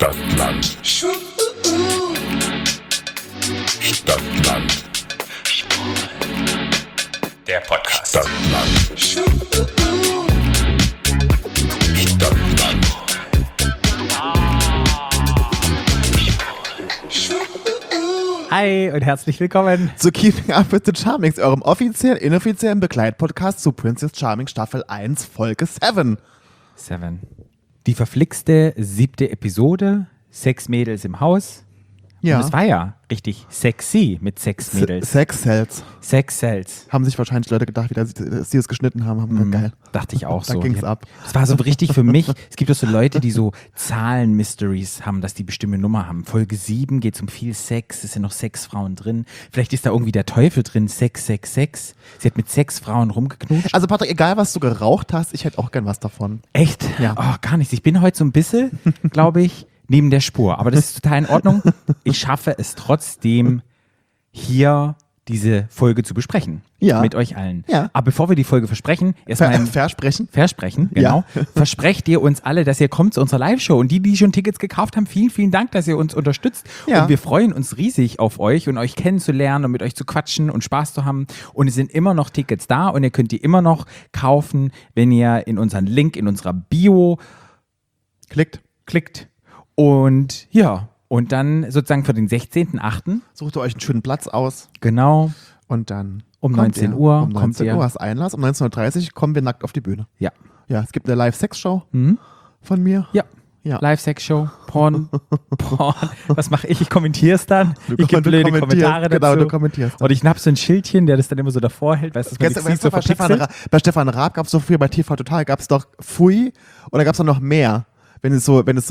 Stadtland. Stadtland. Der Podcast. Stadtland. Stadtland. Hi und herzlich willkommen zu Keeping Up with the Charmings, eurem offiziellen, inoffiziellen Begleitpodcast zu Princess Charming Staffel 1, Folge 7. 7. Die verflixte 7. Episode, 6 Mädels im Haus. Ja. Und es war ja richtig sexy mit 6 Mädels. Sex Cells. 6 Cells. Haben sich wahrscheinlich Leute gedacht, wie sie es geschnitten haben gesagt, geil. Dachte ich auch Da so. ging's ab. Das war so richtig für mich. Es gibt auch so Leute, die so Zahlen-Mysteries haben, dass die bestimmte Nummer haben. Folge 7 geht es um viel Sex. Es sind noch 6 Frauen drin. Vielleicht ist da irgendwie der Teufel drin. 666. Sie hat mit 6 Frauen rumgeknutscht. Also Patrick, egal was du geraucht hast, ich hätte auch gern was davon. Echt? Ja. Oh, gar nichts. Ich bin heute so ein bisschen, glaube ich, neben der Spur. Aber das ist total in Ordnung. Ich schaffe es trotzdem, hier diese Folge zu besprechen. Ja. Mit euch allen. Ja. Aber bevor wir die Folge versprechen, erstmal Versprechen, genau. Ja. Versprecht ihr uns alle, dass ihr kommt zu unserer Live-Show. Und die schon Tickets gekauft haben, vielen, vielen Dank, dass ihr uns unterstützt. Ja. Und wir freuen uns riesig auf euch und euch kennenzulernen und mit euch zu quatschen und Spaß zu haben. Und es sind immer noch Tickets da und ihr könnt die immer noch kaufen, wenn ihr in unseren Link in unserer Bio klickt. Und ja, und dann sozusagen für den 16.8. Sucht ihr euch einen schönen Platz aus. Genau. Und dann Um kommt 19 ihr. Uhr Um 19 kommt ihr. Uhr hast Einlass. Um 19.30 Uhr kommen wir nackt auf die Bühne. Ja. Ja, es gibt eine Live-Sex-Show von mir. Ja. Ja. Live-Sex-Show, Porn. Was mache ich? Ich kommentiere es dann. Ich gebe blöde kommentierst, Kommentare dazu. genau, du kommentierst dann. Und ich hab so ein Schildchen, der das dann immer so davor hält. Weißt du, dass man sich Weißt du, bei Stefan Raab gab es so früher bei TV Total, gab es doch Pfui oder gab es noch mehr, wenn es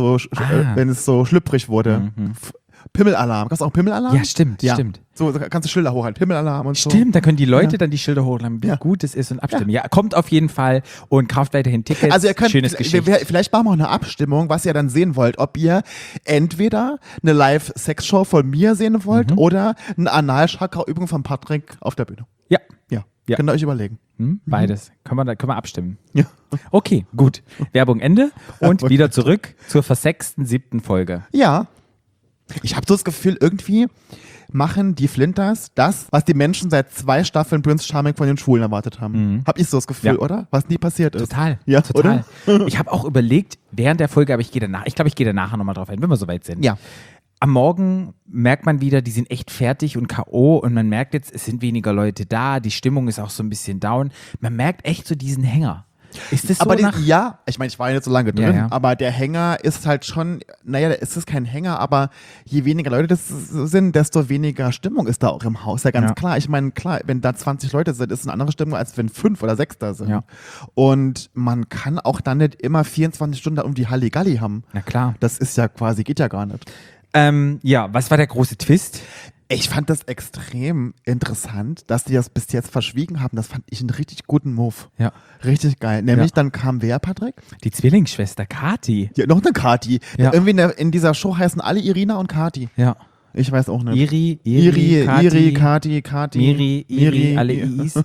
so schlüpfrig wurde. Pimmelalarm. Gab es auch Pimmelalarm? Ja, stimmt. So kannst du Schilder hochhalten. Pimmelalarm und so. Stimmt, da können die Leute dann die Schilder hochladen, wie Ja. gut es ist und abstimmen. Ja, kommt auf jeden Fall und kauft weiterhin Tickets. Also ihr könnt, Schönes Geschenk. vielleicht machen wir auch eine Abstimmung, was ihr dann sehen wollt. Ob ihr entweder eine Live-Sex-Show von mir sehen wollt oder eine Anal-Chakra-Übung von Patrick auf der Bühne. Ja. Ja. Könnt ihr euch überlegen. Beides. Können wir abstimmen. Ja. Okay, gut. Werbung Ende und wieder zurück zur versexten 7. Folge. Ja. Ich habe so das Gefühl, irgendwie machen die Flinters das, was die Menschen seit 2 Staffeln Prince Charming von den Schwulen erwartet haben. Hab ich so das Gefühl, Ja. oder? Was nie passiert ist. Total. Ja, total. oder? Ich habe auch überlegt, während der Folge, aber ich glaube, ich gehe da nachher nochmal drauf ein, wenn wir soweit sind. Ja. Am Morgen merkt man wieder, die sind echt fertig und K.O. und man merkt jetzt, es sind weniger Leute da, die Stimmung ist auch so ein bisschen down. Man merkt echt so diesen Hänger. Ist das so Aber nach... ja, ich meine, ich war ja nicht so lange drin, Ja. aber der Hänger ist halt schon, naja, es ist kein Hänger, aber je weniger Leute das sind, desto weniger Stimmung ist da auch im Haus. Ja, ganz Ja. klar. Ich meine, klar, wenn da 20 Leute sind, ist es eine andere Stimmung, als wenn 5 oder 6 da sind. Ja. Und man kann auch dann nicht immer 24 Stunden da um die Halligalli haben. Na klar. Das ist ja quasi, geht ja gar nicht. Ja, was war der große Twist? Ich fand das extrem interessant, dass die das bis jetzt verschwiegen haben. Das fand ich einen richtig guten Move. Ja. Richtig geil. Nämlich dann kam wer, Patrick? Die Zwillingsschwester Kati. Ja, noch eine Kati. Ja. Irgendwie in dieser Show heißen alle Irina und Kati. Ja. Ich weiß auch nicht. Iri, Kati. Miri, alle I's.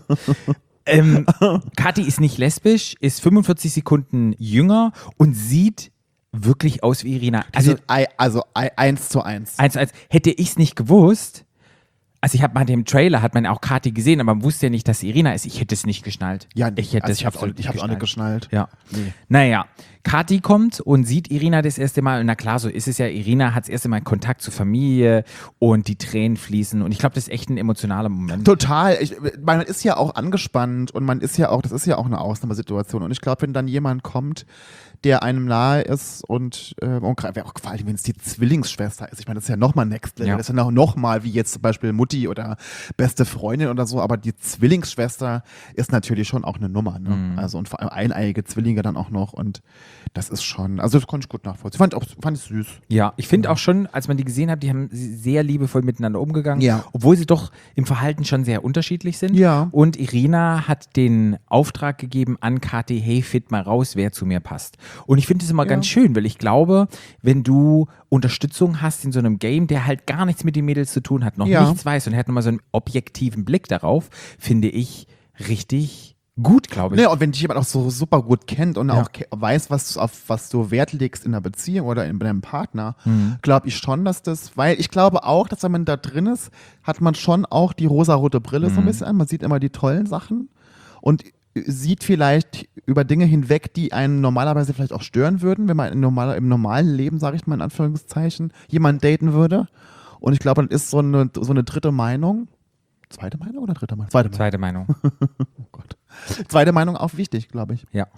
Kati ist nicht lesbisch, ist 45 Sekunden jünger und sieht wirklich aus wie Irina. Also 1:1. Hätte ich es nicht gewusst, also ich habe mal dem Trailer, hat man auch Kati gesehen, aber man wusste ja nicht, dass sie Irina ist. Ich hätte es nicht geschnallt. Ja, ich hätte es ich hab's auch nicht geschnallt. Ja. Nee. Naja, Kati kommt und sieht Irina das erste Mal. Und na klar, so ist es ja. Irina hat das erste Mal Kontakt zur Familie und die Tränen fließen. Und ich glaube, das ist echt ein emotionaler Moment. Total. Man ist ja auch angespannt und das ist ja auch eine Ausnahmesituation. Und ich glaube, wenn dann jemand kommt, der einem nahe ist und wäre auch vor allem, wenn es die Zwillingsschwester ist. Ich meine, das ist ja nochmal Next Level. Ja. Das ist ja nochmal wie jetzt zum Beispiel Mutti oder beste Freundin oder so. Aber die Zwillingsschwester ist natürlich schon auch eine Nummer. Ne? Also und vor allem eineiige Zwillinge dann auch noch. Und das ist schon, also das konnte ich gut nachvollziehen. Fand ich süß. Ja, ich finde auch schon, als man die gesehen hat, die haben sehr liebevoll miteinander umgegangen. Ja. Obwohl sie doch im Verhalten schon sehr unterschiedlich sind. Ja. Und Irina hat den Auftrag gegeben an Kati, hey, find mal raus, wer zu mir passt. Und ich finde das immer ganz schön, weil ich glaube, wenn du Unterstützung hast in so einem Game, der halt gar nichts mit den Mädels zu tun hat, noch nichts weiß und hat nochmal so einen objektiven Blick darauf, finde ich richtig gut, glaube ich. Ne, und wenn dich jemand auch so super gut kennt und Ja. auch weiß, auf was du Wert legst in einer Beziehung oder in deinem Partner, glaube ich schon, dass das, weil ich glaube auch, dass wenn man da drin ist, hat man schon auch die rosarote Brille so ein bisschen an. Man sieht immer die tollen Sachen und sieht vielleicht über Dinge hinweg, die einen normalerweise vielleicht auch stören würden, wenn man im normalen Leben, sage ich mal in Anführungszeichen, jemanden daten würde. Und ich glaube, das ist so eine dritte Meinung. Zweite Meinung oder dritte Meinung? Zweite Meinung. Oh Gott. Zweite Meinung auch wichtig, glaube ich. Ja.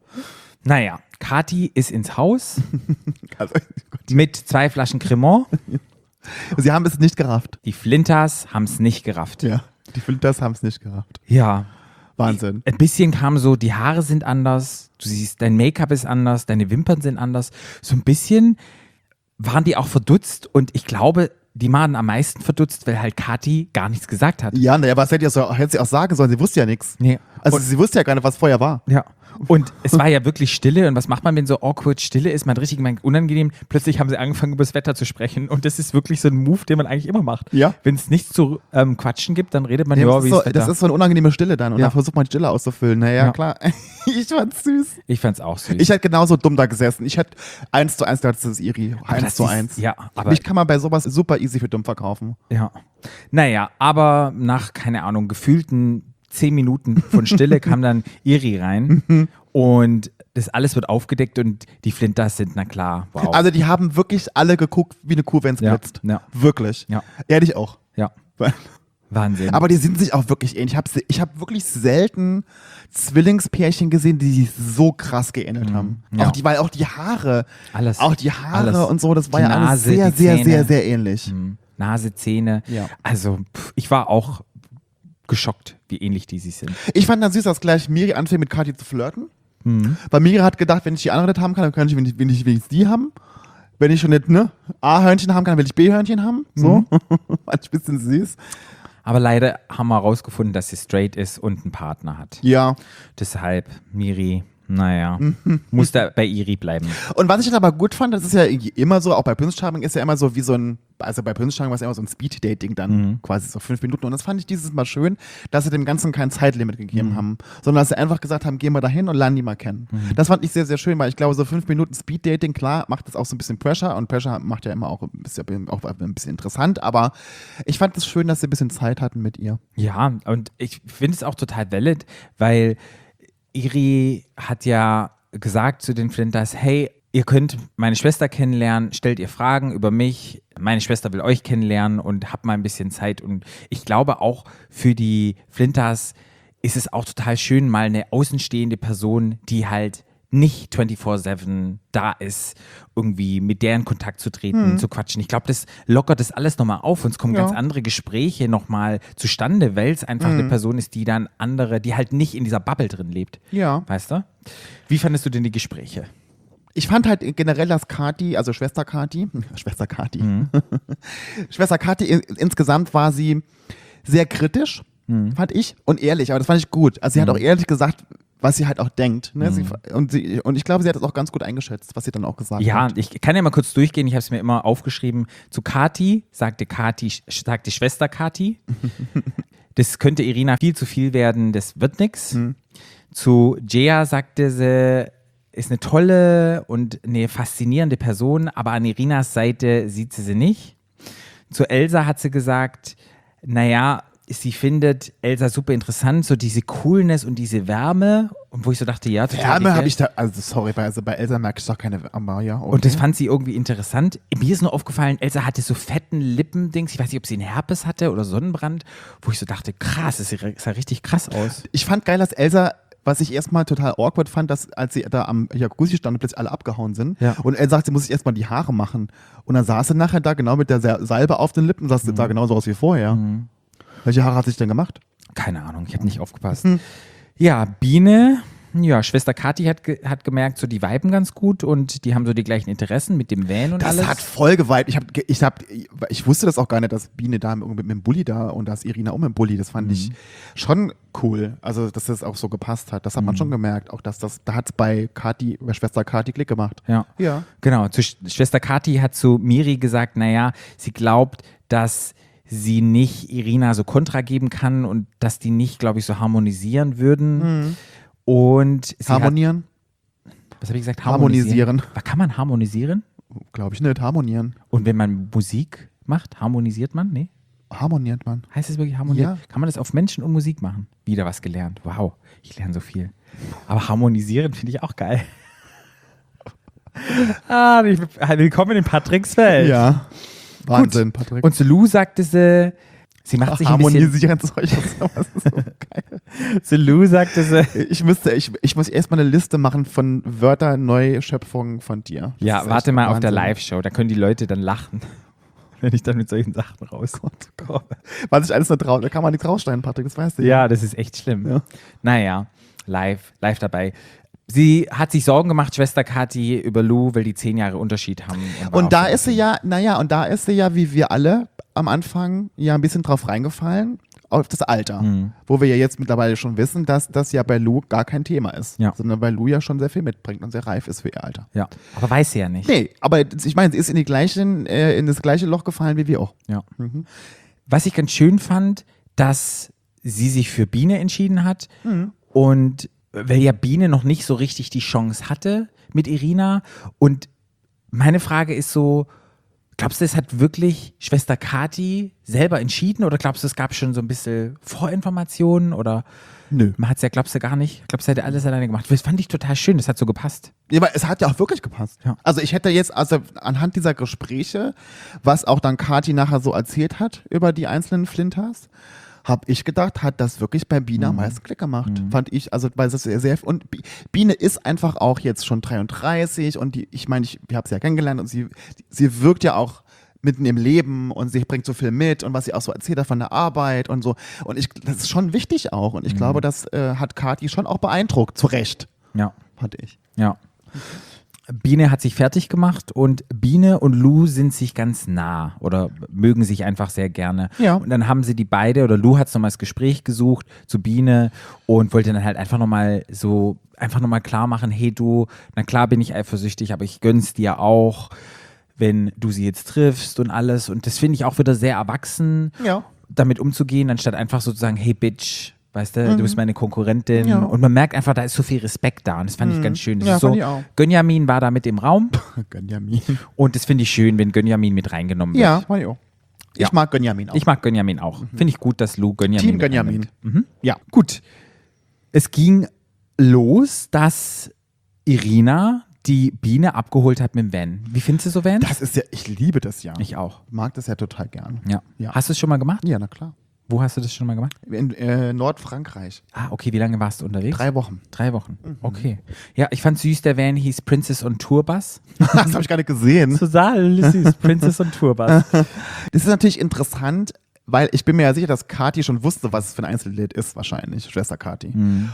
Naja, Kathi ist ins Haus Also, mit 2 Flaschen Cremant. sie haben es nicht gerafft. Die Flinters haben es nicht gerafft. Ja, die Filters haben es nicht gerafft. Ja. Wahnsinn. Ein bisschen kam so, die Haare sind anders, du siehst, dein Make-up ist anders, deine Wimpern sind anders. So ein bisschen waren die auch verdutzt und ich glaube, die waren am meisten verdutzt, weil halt Kathi gar nichts gesagt hat. Ja, naja, was hätte sie auch sagen sollen? Sie wusste ja nichts. Nee. Also Und- sie wusste ja gar nicht, was vorher war. Ja. Und es war ja wirklich Stille. Und was macht man, wenn so awkward Stille ist? Man hat richtig unangenehm. Plötzlich haben sie angefangen, über das Wetter zu sprechen. Und das ist wirklich so ein Move, den man eigentlich immer macht. Ja. Wenn es nichts zu quatschen gibt, dann redet man, Ja, ja, das, wie ist ist so, das das Wetter? ist so eine unangenehme Stille dann. Und Ja. dann versucht man die Stille auszufüllen. Naja, Ja. klar. Ich fand's süß. Ich fand's auch süß. Ich hätte genauso dumm da gesessen. Ich hätte 1:1 gedacht, das ist Iri. Aber 1:1. Ja, aber Mich kann man bei sowas super easy für dumm verkaufen. ja. Naja, aber nach, keine Ahnung, gefühlten 10 Minuten von Stille kam dann Iri rein. Und das alles wird aufgedeckt und die Flinters sind, na klar, wow. Also die haben wirklich alle geguckt wie eine Kuh, wenn es Ja, blitzt. ja. Wirklich. Ja. Ehrlich auch. Ja, Wahnsinn. Aber die sind sich auch wirklich ähnlich. Ich hab wirklich selten Zwillingspärchen gesehen, die sich so krass geähnelt haben. Ja. Weil auch die Haare, Alles. auch die Haare Alles. und so, das war Die ja alles Nase, sehr, die sehr, Zähne. sehr, sehr ähnlich. Nase, Zähne. Ja. Also, ich war auch geschockt, wie ähnlich die sich sind. Ich fand dann süß, dass gleich Miri anfing mit Kathi zu flirten. Mhm. Weil Miri hat gedacht, wenn ich die andere nicht haben kann, dann kann ich wenigstens die haben. Wenn ich schon nicht A-Hörnchen haben kann, dann will ich B-Hörnchen haben. So. Fand ich ein bisschen süß. Aber leider haben wir herausgefunden, dass sie straight ist und einen Partner hat. Ja. Deshalb, Miri, naja, muss da bei Iri bleiben. Und was ich dann aber gut fand, das ist ja immer so, auch bei Prince Charming ist ja immer so wie so ein, also bei Prince Charming war es immer so ein Speed-Dating dann, quasi so 5 Minuten. Und das fand ich dieses Mal schön, dass sie dem Ganzen kein Zeitlimit gegeben haben, sondern dass sie einfach gesagt haben, gehen wir da hin und lernen die mal kennen. Das fand ich sehr, sehr schön, weil ich glaube, so 5 Minuten Speed-Dating, klar, macht das auch so ein bisschen Pressure und Pressure macht ja immer auch ein bisschen interessant, aber ich fand es schön, dass sie ein bisschen Zeit hatten mit ihr. Ja, und ich finde es auch total valid, weil Iri hat ja gesagt zu den Flinters, hey, ihr könnt meine Schwester kennenlernen, stellt ihr Fragen über mich, meine Schwester will euch kennenlernen und habt mal ein bisschen Zeit. Und ich glaube auch für die Flinters ist es auch total schön, mal eine außenstehende Person, die halt nicht 24/7 da ist, irgendwie mit der in Kontakt zu treten, zu quatschen. Ich glaube, das lockert das alles nochmal auf und es kommen Ja. ganz andere Gespräche nochmal zustande, weil es einfach eine Person ist, die dann andere, die halt nicht in dieser Bubble drin lebt. Ja. Weißt du? Wie fandest du denn die Gespräche? Ich fand halt generell, dass Kathi, also Schwester Kathi, Schwester Kathi insgesamt war sie sehr kritisch, fand ich, und ehrlich, aber das fand ich gut. Also sie hat auch ehrlich gesagt, was sie halt auch denkt. Ne? Und ich glaube, sie hat das auch ganz gut eingeschätzt, was sie dann auch gesagt Ja, hat. ich kann ja mal kurz durchgehen, ich habe es mir immer aufgeschrieben. Zu sagte Schwester Kathi, das könnte Irina viel zu viel werden, das wird nix. Zu Jaya sagte sie, ist eine tolle und eine faszinierende Person, aber an Irinas Seite sieht sie nicht. Zu Elsa hat sie gesagt, naja, sie findet Elsa super interessant, so diese Coolness und diese Wärme. Und wo ich so dachte, ja, total Wärme dicke. habe ich da, also sorry, bei Elsa merke ich doch keine Wärme, ja. Okay. Und das fand sie irgendwie interessant. Mir ist nur aufgefallen, Elsa hatte so fetten Lippendings. Ich weiß nicht, ob sie einen Herpes hatte oder Sonnenbrand, wo ich so dachte, krass, das sah richtig krass aus. Ich fand geil, dass Elsa, was ich erstmal total awkward fand, dass als sie da am Jacuzzi stand und plötzlich alle abgehauen sind Ja. und Elsa sagt, sie muss sich erstmal die Haare machen. Und dann saß sie nachher da genau mit der Salbe auf den Lippen, sah genauso aus wie vorher. Welche Haare hat sie sich denn gemacht? Keine Ahnung, ich habe nicht aufgepasst. Ja, Biene, ja, Schwester Kathi hat gemerkt, so die viben ganz gut und die haben so die gleichen Interessen mit dem Van und Das alles. hat voll geweibt. Ich wusste das auch gar nicht, dass Biene da mit dem Bulli da und dass Irina auch mit dem Bulli, das fand ich schon cool. Also, dass das auch so gepasst hat. Das hat man schon gemerkt. Auch, da hat es bei Schwester Kathi Klick gemacht. Ja. Ja. Genau, Schwester Kathi hat zu Miri gesagt, naja, sie glaubt, dass sie nicht Irina so Kontra geben kann und dass die nicht, glaube ich, so harmonisieren würden. Und sie Harmonieren? Was habe ich gesagt? Harmonisieren. Kann man harmonisieren? Glaube ich nicht. Harmonieren. Und wenn man Musik macht, harmonisiert man? Nee? Harmoniert man. Heißt es wirklich harmonieren? Ja. Kann man das auf Menschen und Musik machen? Wieder was gelernt. Wow, ich lerne so viel. Aber harmonisieren finde ich auch geil. Willkommen in Patricks Welt. Ja. Wahnsinn, Patrick. Und zu Lou sagte sie macht sich ein bisschen... Harmonisieren solche Sachen. Das ist so geil. Zu Lou sagte sie... Ich muss erstmal eine Liste machen von Wörter-Neuschöpfungen von dir. Das Ja, ist warte echt mal auf der Wahnsinn. Live-Show, da können die Leute dann lachen, wenn ich dann mit solchen Sachen rauskomme. Was ich alles nur traue, da kann man nichts rausschneiden, Patrick, das weißt du. Ja, das ist echt schlimm. Ja. Naja, live dabei. Sie hat sich Sorgen gemacht, Schwester Kathi, über Lou, weil die 10 Jahre Unterschied haben. Und da ist sie ja, wie wir alle am Anfang ja ein bisschen drauf reingefallen, auf das Alter. Wo wir ja jetzt mittlerweile schon wissen, dass das ja bei Lou gar kein Thema ist. Ja. Sondern bei Lou ja schon sehr viel mitbringt und sehr reif ist für ihr Alter. Ja, aber weiß sie ja nicht. Nee, aber ich meine, sie ist in das gleiche Loch gefallen wie wir auch. Ja. Was ich ganz schön fand, dass sie sich für Biene entschieden hat und weil ja Biene noch nicht so richtig die Chance hatte mit Irina und meine Frage ist so, glaubst du, es hat wirklich Schwester Kathi selber entschieden oder glaubst du, es gab schon so ein bisschen Vorinformationen oder Nö. man hat es ja, glaubst du, gar nicht? Glaubst du, er hätte alles alleine gemacht? Das fand ich total schön, das hat so gepasst. Ja, aber es hat ja auch wirklich gepasst. Ja. Also ich hätte jetzt, also anhand dieser Gespräche, was auch dann Kathi nachher so erzählt hat über die einzelnen Flinters, habe ich gedacht, hat das wirklich bei Biene am meisten Klick gemacht. Fand ich, also weil das sehr und Biene ist einfach auch jetzt schon 33 und ich meine, ich habe sie ja kennengelernt und sie wirkt ja auch mitten im Leben und sie bringt so viel mit und was sie auch so erzählt hat von der Arbeit und so. Und das ist schon wichtig auch und ich glaube, das hat Kathi schon auch beeindruckt, zu Recht, Ja. fand ich. Ja. Biene hat sich fertig gemacht und Biene und Lou sind sich ganz nah oder mögen sich einfach sehr gerne. Ja. Und dann haben sie die beide oder Lou hat nochmal das Gespräch gesucht zu Biene und wollte dann halt einfach nochmal klar machen, hey du, na klar bin ich eifersüchtig, aber ich gönn's dir auch, wenn du sie jetzt triffst und alles. Und das finde ich auch wieder sehr erwachsen, Ja. damit umzugehen, anstatt einfach sozusagen, hey Bitch, weißt du, du bist meine Konkurrentin. Ja. Und man merkt einfach, da ist so viel Respekt da. Und das fand ich ganz schön. Das Ja, ist so, fand ich auch. Gönjamin war da mit im Raum. Gönjamin. Und das finde ich schön, wenn Gönjamin mit reingenommen wird. Ja, fand ich auch. Ja. Ich mag Gönjamin auch. Ich mag Gönjamin auch. Finde ich gut, dass Lou Gönjamin Team mit Gönjamin. reinnimmt. Ja. Gut. Es ging los, dass Irina die Biene abgeholt hat mit dem Van. Wie findest du so Van? Das ist ja, ich liebe das ja. Ich auch. mag das ja total gern. Ja. Ja. Hast du es schon mal gemacht? Ja, na klar. Wo hast du das schon mal gemacht? In Nordfrankreich. Ah, okay. Wie lange warst du unterwegs? 3 Wochen. 3 Wochen. Okay. Ja, ich fand süß, der Van hieß Princess on Tourbus. Das habe ich gar nicht gesehen. Total süß. Princess on Tourbus. Das ist natürlich interessant, weil ich bin mir ja sicher, dass Kathi schon wusste, was es für ein Einzellied ist, wahrscheinlich, Schwester Kathi.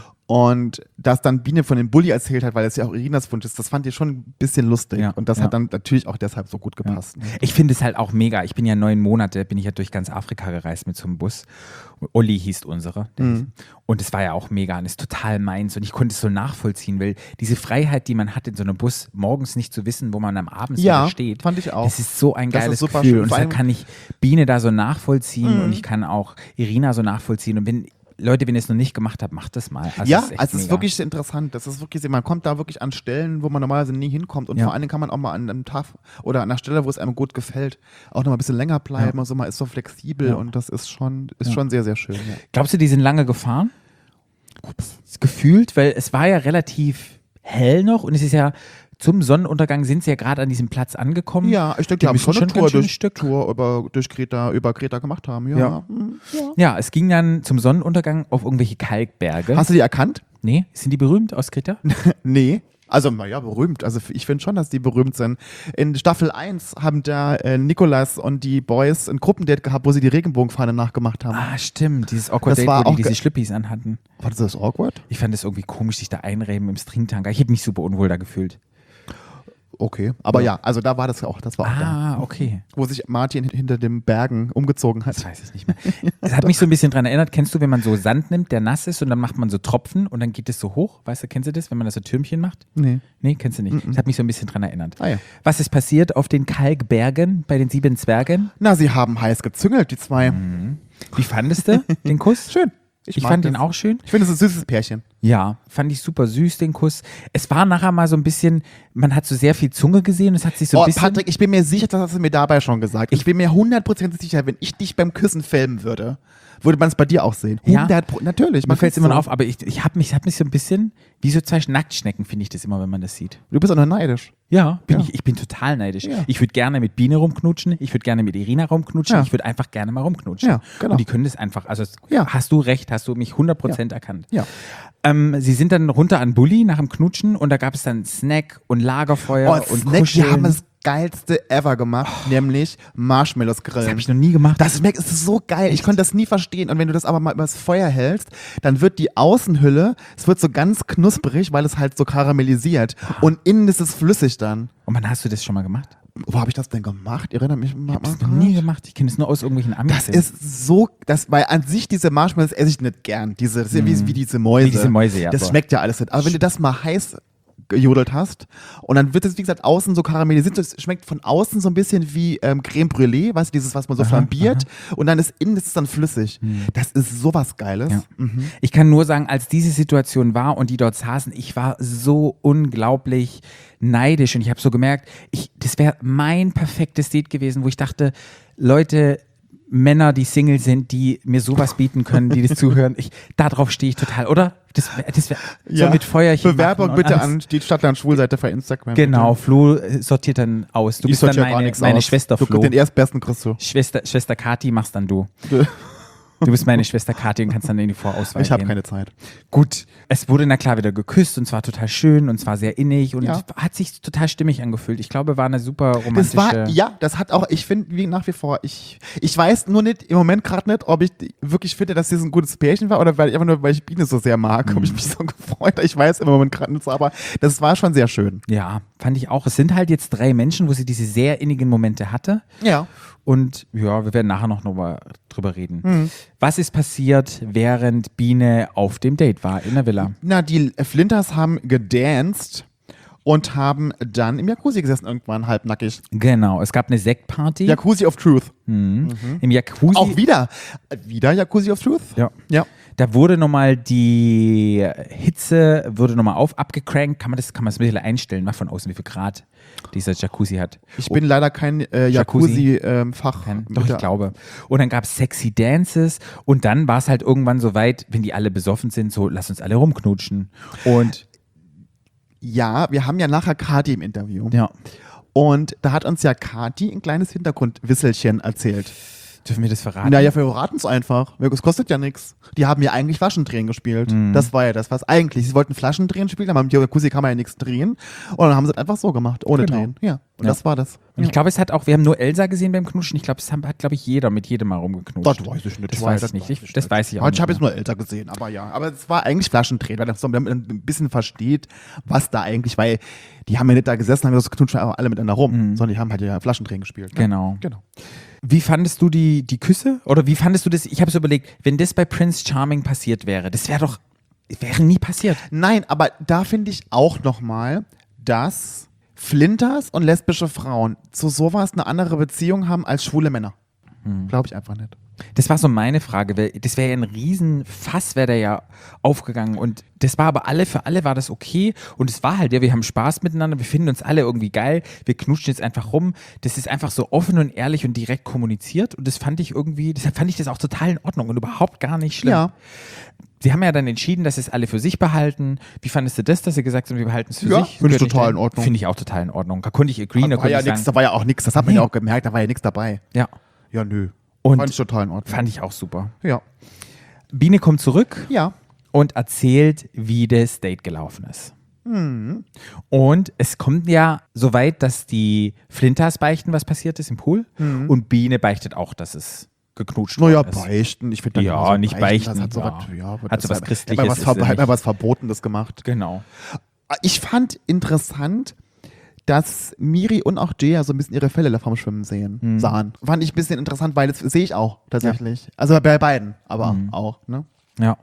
Und dass dann Biene von dem Bulli erzählt hat, weil es ja auch Irinas Wunsch ist, das fand ich schon ein bisschen lustig. Ja, Und das ja. hat dann natürlich auch deshalb so gut gepasst. Ne? Ich finde es halt auch mega. Ich bin ja 9 Monate, bin ich ja durch ganz Afrika gereist mit so einem Bus. Olli hieß unserer. Und es war ja auch mega und ist total meins. Und ich konnte es so nachvollziehen, weil diese Freiheit, die man hat in so einem Bus, morgens nicht zu wissen, wo man am Abend wieder steht. Fand ich auch. Das ist so ein Das ist geiles super Gefühl. schön. Und Vor deshalb allem- kann ich Biene da so nachvollziehen und ich kann auch Irina so nachvollziehen. Und wenn Leute, wenn ihr es noch nicht gemacht habt, macht das mal. Also Ja, es ist echt also es ist mega. wirklich interessant. Das ist wirklich, man kommt da wirklich an Stellen, wo man normalerweise nie hinkommt. Und Ja. vor allen Dingen kann man auch mal an einem Tag oder an einer Stelle, wo es einem gut gefällt, auch noch mal ein bisschen länger bleiben. Also man ist so flexibel Ja. und das ist schon sehr, sehr schön. Ja. Glaubst du, die sind lange gefahren? Gefühlt, weil es war ja relativ hell noch und es ist ja zum Sonnenuntergang sind sie ja gerade an diesem Platz angekommen. Ja, ich denke, die Die haben müssen schon eine schon Tour, ganz schönes durch Kreta, über Kreta gemacht haben. Ja. Ja. Ja, es ging dann zum Sonnenuntergang auf irgendwelche Kalkberge. Hast du die erkannt? Nee, sind die berühmt aus Kreta? Nee. Also, naja, berühmt. Also, ich finde schon, dass die berühmt sind. In Staffel 1 haben da Nicolas und die Boys ein Gruppendate gehabt, wo sie die Regenbogenfahne nachgemacht haben. Ah, stimmt. Dieses Awkward Das Date, war wo die auch diese Schlüppis anhatten. War das awkward? Ich fand es irgendwie komisch, sich da einreiben im Stringtanker. Ich habe mich super unwohl da gefühlt. Okay, aber ja, also da war das auch da. Ah, okay. Wo sich Martin hinter den Bergen umgezogen hat. Das weiß ich nicht mehr. Das hat mich so ein bisschen dran erinnert. Kennst du, wenn man so Sand nimmt, der nass ist und dann macht man so Tropfen und dann geht es so hoch? Weißt du, kennst du das, wenn man das so Türmchen macht? Nee. Nee, kennst du nicht. Das hat mich so ein bisschen dran erinnert. Ah, ja. Was ist passiert auf den Kalkbergen bei den 7 Zwergen? Na, sie haben heiß gezüngelt, die zwei. Wie fandest du den Kuss? Schön. Ich mag fand das. den auch schön. Ich finde, es ist ein süßes Pärchen. Ja, fand ich super süß, den Kuss. Es war nachher mal so ein bisschen, man hat so sehr viel Zunge gesehen, es hat sich so ein bisschen... Patrick, ich bin mir sicher, das hast du mir dabei schon gesagt. Ich bin mir 100% sicher, wenn ich dich beim Küssen filmen würde, würde man es bei dir auch sehen. Ja. 100%, natürlich. Mir fällt es immer noch so. auf, aber ich hab mich so ein bisschen, wie so 2 Nacktschnecken finde ich das immer, wenn man das sieht. Du bist auch noch neidisch. Ja, Ja. ich bin total neidisch. Ja. Ich würde gerne mit Biene rumknutschen, ich würde gerne mit Irina rumknutschen, Ja. ich würde einfach gerne mal rumknutschen. Ja, genau. Und die können das einfach, also Ja. hast du recht, hast du mich 100% erkannt. Ja. Sie sind dann runter an Bulli nach dem Knutschen und da gab es dann Snack und Lagerfeuer und Snack, die Kuscheln. haben das geilste ever gemacht, nämlich Marshmallows Das grillen. habe ich noch nie gemacht. Das schmeckt, es ist so geil. Ich konnte das nie verstehen. Und wenn du das aber mal übers Feuer hältst, dann wird die Außenhülle, es wird so ganz knusprig, weil es halt so karamellisiert. Und innen ist es flüssig dann. Und wann hast du das schon mal gemacht? Wo habe ich das denn gemacht? Erinnere mich mal. Ich habe das noch nie gemacht. Ich kenne es nur aus irgendwelchen Amis. Das ist so, weil an sich diese Marshmallows esse ich nicht gern. Das ist ja wie diese Mäuse. Wie diese Mäuse, ja. Das So. schmeckt ja alles nicht. Aber wenn du das mal heiß gejodelt hast und dann wird es, wie gesagt, außen so karamellisiert. Es schmeckt von außen so ein bisschen wie Creme Brûlée, weißt du, dieses, was man so flambiert. Und dann ist innen ist es dann flüssig. Das ist sowas Geiles. Ja. Ich kann nur sagen, als diese Situation war und die dort saßen, ich war so unglaublich neidisch und ich habe so gemerkt, das wäre mein perfektes Date gewesen, wo ich dachte, Leute, Männer, die Single sind, die mir sowas bieten können, die das zuhören, darauf stehe ich total, oder? Das wär so mit Feuerchen. Bewerbung machen und bitte alles. an die Stadtland Schwulseite für Instagram. Genau, Bitte. Flo sortiert dann aus. Du Ich bist dann sortiere gar meine nichts aus. Schwester Du, Flo. den erstbesten kriegst du. Schwester Kathi machst dann du. Du bist meine Schwester Kathi und kannst dann in die Vorauswahl Ich habe gehen. keine Zeit. Gut, es wurde na klar wieder geküsst und zwar total schön und zwar sehr innig und Ja. hat sich total stimmig angefühlt. Ich glaube, war eine super romantische... Das war, ja, das hat auch, ich finde, wie nach wie vor, ich weiß nur nicht, im Moment gerade nicht, ob ich wirklich finde, dass das ein gutes Pärchen war oder einfach nur, weil ich Biene so sehr mag, habe ich mich so gefreut. Ich weiß im Moment gerade nicht so, aber das war schon sehr schön. Ja, fand ich auch. Es sind halt jetzt 3 Menschen, wo sie diese sehr innigen Momente hatte. Ja. Und ja, wir werden nachher noch mal drüber reden. Was ist passiert, während Biene auf dem Date war in der Villa? Na, die Flinters haben gedanced und haben dann im Jacuzzi gesessen, irgendwann halbnackig. Genau, es gab eine Sektparty Jacuzzi of Truth. im Jacuzzi. Auch wieder Jacuzzi of Truth? Ja. Ja. Da wurde nochmal die Hitze abgecrankt. Kann man das ein bisschen einstellen, mal von außen, wie viel Grad dieser Jacuzzi hat. Ich bin leider kein Jacuzzi-Fach. Doch, ich glaube. Und dann gab es sexy Dances und dann war es halt irgendwann so weit, wenn die alle besoffen sind, so lass uns alle rumknutschen. Und Ja, wir haben ja nachher Kati im Interview. ja, Und da hat uns ja Kati ein kleines Hintergrundwisselchen erzählt. dürfen wir das verraten? Naja, wir verraten es einfach. Es kostet ja nichts. Die haben ja eigentlich Flaschendrehen gespielt. Das war ja das, was eigentlich. Sie wollten Flaschendrehen spielen, aber im Jacuzzi kann man ja nichts drehen. Und dann haben sie es einfach so gemacht, ohne Genau. Drehen. Ja, und Ja. das war das. Und ich glaube, wir haben nur Elsa gesehen beim Knutschen. Ich glaube, es hat, glaube ich, jeder mit jedem mal rumgeknutscht. Das weiß ich nicht. Das weiß ich nicht. Das weiß ich auch Ich nicht. habe jetzt nur älter gesehen, aber ja. Aber es war eigentlich Flaschendrehen, weil damit man ein bisschen versteht, was da eigentlich, weil die haben ja nicht da gesessen, haben das geknutscht, aber alle miteinander rum, sondern die haben halt ja Flaschendrehen gespielt. Ne? Genau. Genau. Wie fandest du die Küsse? Oder wie fandest du das? Ich habe so überlegt, wenn das bei Prince Charming passiert wäre, das wäre nie passiert. Nein, aber da finde ich auch nochmal, dass Flinters und lesbische Frauen zu sowas eine andere Beziehung haben als schwule Männer. Glaube ich einfach nicht. Das war so meine Frage, weil das wäre ja ein Riesenfass, wäre der ja aufgegangen und das war aber für alle war das okay und es war halt, ja, wir haben Spaß miteinander, wir finden uns alle irgendwie geil, wir knutschen jetzt einfach rum, das ist einfach so offen und ehrlich und direkt kommuniziert und das fand ich irgendwie, deshalb fand ich das auch total in Ordnung und überhaupt gar nicht schlimm. Ja. Sie haben ja dann entschieden, dass es alle für sich behalten. Wie fandest du das, dass sie gesagt haben, wir behalten es für Ja, sich? finde ich Gehört total nicht in Ordnung. Finde ich auch total in Ordnung. Da konnte ich agreeen, da Da war, konnte ja ich nix, sagen, da war ja auch nichts, das hat man ja auch gemerkt, da war ja nichts dabei. ja, Ja, nö. Und fand ich total in Ordnung. fand ich auch super. Ja. Biene kommt zurück. Ja. Und erzählt, wie das Date gelaufen ist. Und es kommt ja so weit, dass die Flinters beichten, was passiert ist im Pool. Und Biene beichtet auch, dass es geknutscht Naja, worden ist. beichten. Ich finde Ja, so nicht beichten, Das hat so ja. was, ja, Hat so was das Christliches, ist ja Hat mal nicht- was Verbotenes gemacht. Genau. Ich fand interessant, dass Miri und auch Gia so ein bisschen ihre Fälle davon schwimmen sahen. Fand ich ein bisschen interessant, weil das sehe ich auch tatsächlich. Also bei beiden, aber auch, ne? Ja.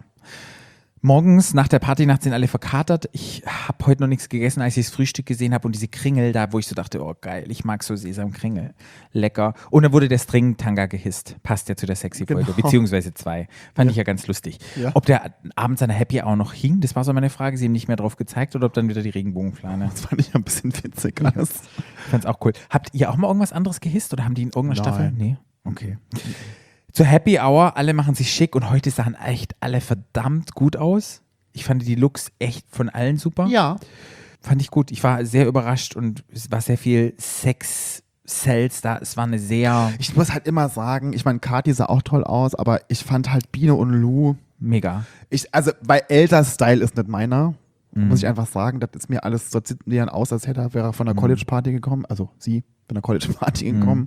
Morgens nach der Partynacht sind alle verkatert. Ich habe heute noch nichts gegessen, als ich das Frühstück gesehen habe und diese Kringel da, wo ich so dachte, oh geil, ich mag so Sesamkringel. Lecker. Und dann wurde der String-Tanga gehisst. Passt ja zu der Sexy-Folge, Genau. beziehungsweise 2. Fand ich ja ganz lustig. Ja. Ob der abends an der Happy Hour noch hing, das war so meine Frage. Sie haben nicht mehr drauf gezeigt oder ob dann wieder die Regenbogenflane. Das fand ich ein bisschen witzig. Alles. Ich fand's auch cool. Habt ihr auch mal irgendwas anderes gehisst oder haben die in irgendeiner Nein. Staffel? Nee. Okay. Zur Happy Hour, alle machen sich schick und heute sahen echt alle verdammt gut aus. Ich fand die Looks echt von allen super. Ja. Fand ich gut. Ich war sehr überrascht und es war sehr viel Sex-Cells da. Es war eine sehr Ich muss halt immer sagen, ich meine, Kathi sah auch toll aus, aber ich fand halt Biene und Lou, mega. also weil Elsas Style ist nicht meiner, muss ich einfach sagen, das ist mir alles, so sieht die dann aus, als wäre er von der College-Party gekommen, also sie von der College-Party gekommen.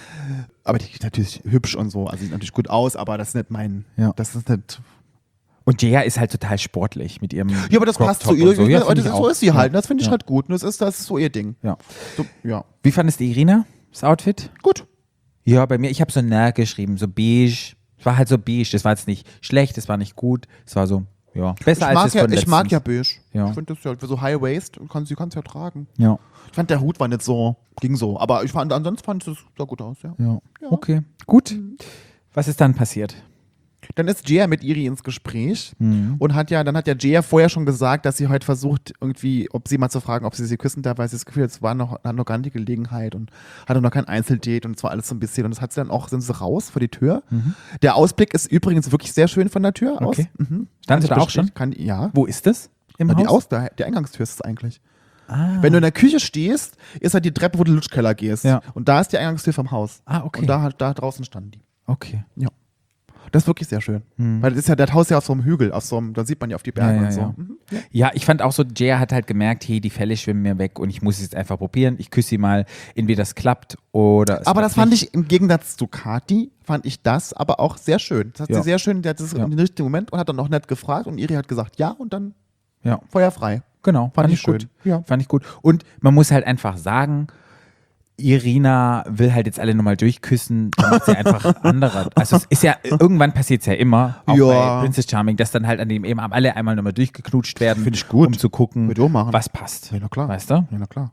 Aber die ist natürlich hübsch und so, also sieht natürlich gut aus, aber das ist nicht das ist nicht. Und Jaya ist halt total sportlich mit ihrem Ja, aber das Crop passt Top zu ihr. und so. Ja, So, find ich so auch. ist sie halt. Ja. Das finde ich halt gut. Das ist so ihr Ding. Ja. So, ja. Wie fandest du Irina, das Outfit? Gut. Ja, bei mir, ich habe so Nerv geschrieben, so beige. Es war halt so beige. Das war jetzt nicht schlecht, es war nicht gut. Es war so, ja, besser als es von Ich mag letztens. ja beige. Ja. Ich finde das ja für so High Waist, sie kann es ja tragen. Ja. Ich fand, der Hut war nicht so, ging so. Aber ansonsten fand es sah gut aus, ja. Ja. Okay, gut. Was ist dann passiert? Dann ist Gia mit Iri ins Gespräch und dann hat ja Gia vorher schon gesagt, dass sie heute versucht, irgendwie, ob sie mal zu fragen, ob sie küssen darf, weil sie das Gefühl hat, es hat noch gar nicht die Gelegenheit und hatte noch kein Einzeldate und es war alles so ein bisschen. Und das hat sie dann auch, sind sie raus vor dieÜr. Der Ausblick ist übrigens wirklich sehr schön von der Tür aus. Okay. Standst du da auch schon? Ja. Wo ist das? Im Die Haus? die Eingangstür ist es eigentlich. Wenn du in der Küche stehst, ist halt die Treppe, wo du in den Lutschkeller gehst. Ja. Und da ist die Eingangstür vom Haus. Ah, okay. Und da draußen standen die. Okay. Ja. Das ist wirklich sehr schön. Weil das ist ja, das Haus ja auf so einem Hügel, da sieht man ja auf die Berge Ja, und so. ja. Ja, ich fand auch so, Jaya hat halt gemerkt, hey, die Fälle schwimmen mir weg und ich muss es jetzt einfach probieren. Ich küsse sie mal, entweder es klappt oder es Aber klappt das fand nicht. ich im Gegensatz zu Kathi, fand ich das aber auch sehr schön. Das hat Ja. sie sehr schön, der hat das Ja. im richtigen Moment und hat dann auch nett gefragt und Iri hat gesagt ja und dann Ja, feuerfrei. genau. Fand ich gut. schön. Ja. Fand ich gut. Und man muss halt einfach sagen, Irina will halt jetzt alle nochmal durchküssen, dann macht sie einfach andere. Also es ist ja, irgendwann passiert es ja immer, auch Ja. bei Princess Charming, dass dann halt an dem eben alle einmal nochmal durchgeknutscht werden, Find ich gut. um zu gucken, Würde ich auch machen. was passt. Ja, na klar. Weißt du? Ja, na klar.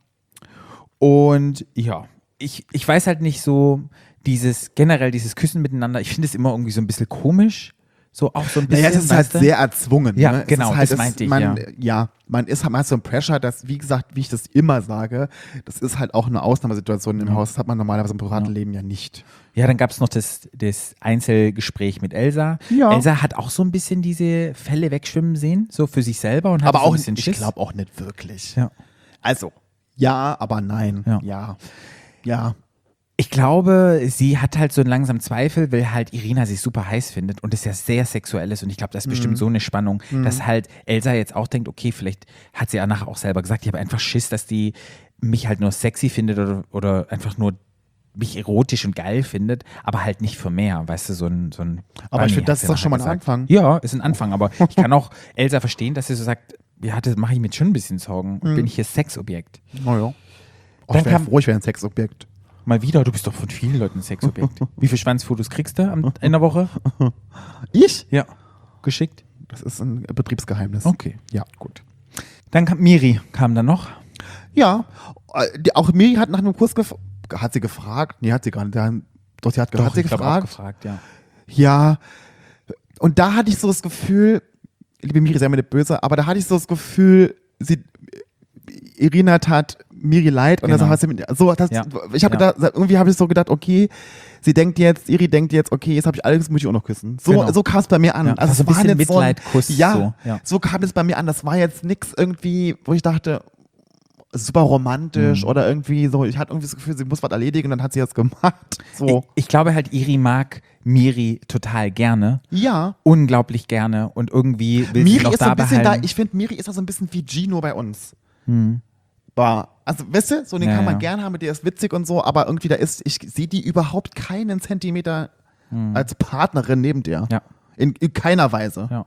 Und ja, ich weiß halt nicht so, generell dieses Küssen miteinander, ich finde es immer irgendwie so ein bisschen komisch. So auch so ein bisschen. Naja, es ist halt weißt du? sehr erzwungen. Ja, ne? Es genau, ist halt, das meinte ich, man, man hat so ein Pressure, dass, wie gesagt, wie ich das immer sage, das ist halt auch eine Ausnahmesituation im Haus. Das hat man normalerweise im Privatleben ja nicht. Ja, dann gab es noch das Einzelgespräch mit Elsa. Ja. Elsa hat auch so ein bisschen diese Fälle wegschwimmen sehen, so für sich selber und hat Aber so ein auch, bisschen ich Schiss. glaube auch nicht wirklich. Ja. Also, ja, aber nein. Ja. Ja. Ja. Ich glaube, sie hat halt so einen langsamen Zweifel, weil halt Irina sich super heiß findet und es ja sehr sexuell ist und ich glaube, das ist bestimmt so eine Spannung, dass halt Elsa jetzt auch denkt, okay, vielleicht hat sie ja nachher auch selber gesagt, ich habe einfach Schiss, dass die mich halt nur sexy findet oder einfach nur mich erotisch und geil findet, aber halt nicht für mehr, weißt du, so ein Aber ich Bunny finde, das hat sie ist doch schon mal nachher ein gesagt. Anfang. Ja, ist ein Anfang, aber ich kann auch Elsa verstehen, dass sie so sagt, ja, das mache ich mir schon ein bisschen Sorgen. Bin ich hier Sexobjekt? Naja. Oh, Dann ich wäre kam- froh, ich wäre ein Sexobjekt. Mal wieder, du bist doch von vielen Leuten ein Sexobjekt. Wie viele Schwanzfotos kriegst du in der Woche? Ich? Ja. Geschickt? Das ist ein Betriebsgeheimnis. Okay. Ja. Gut. Dann kam Miri, kam dann noch. Ja. Auch Miri hat nach einem Kurs hat sie gefragt? Nee, hat sie gar nicht. Doch, sie hat sie ich glaub, auch gefragt. gefragt, ja. Ja. Und da hatte ich so das Gefühl, liebe Miri, sei mir nicht böse, aber da hatte ich so das Gefühl, Irina tat Miri leid und Genau. dann hat sie Ja. ich habe gedacht, irgendwie habe ich so gedacht, okay, Iri denkt jetzt, okay, jetzt habe ich alles, muss ich auch noch küssen. Genau. So kam es bei mir an. Ja, Also so ein es war bisschen nicht Mitleidkuss, Ja, so, ja. so kam es bei mir an. Das war jetzt nichts irgendwie, wo ich dachte, super romantisch oder irgendwie so, ich hatte irgendwie das Gefühl, sie muss was erledigen und dann hat sie das gemacht. So. Ich glaube halt, Iri mag Miri total gerne. Ja. Unglaublich gerne und irgendwie will sie Miri noch ist so da ein bisschen behalten. ich finde, Miri ist auch so ein bisschen wie Gino bei uns. Also, weißt du, so den Ja, kann man ja. gern haben, der ist witzig und so, aber irgendwie ich sehe die überhaupt keinen Zentimeter als Partnerin neben dir. Ja. In keiner Weise. Ja.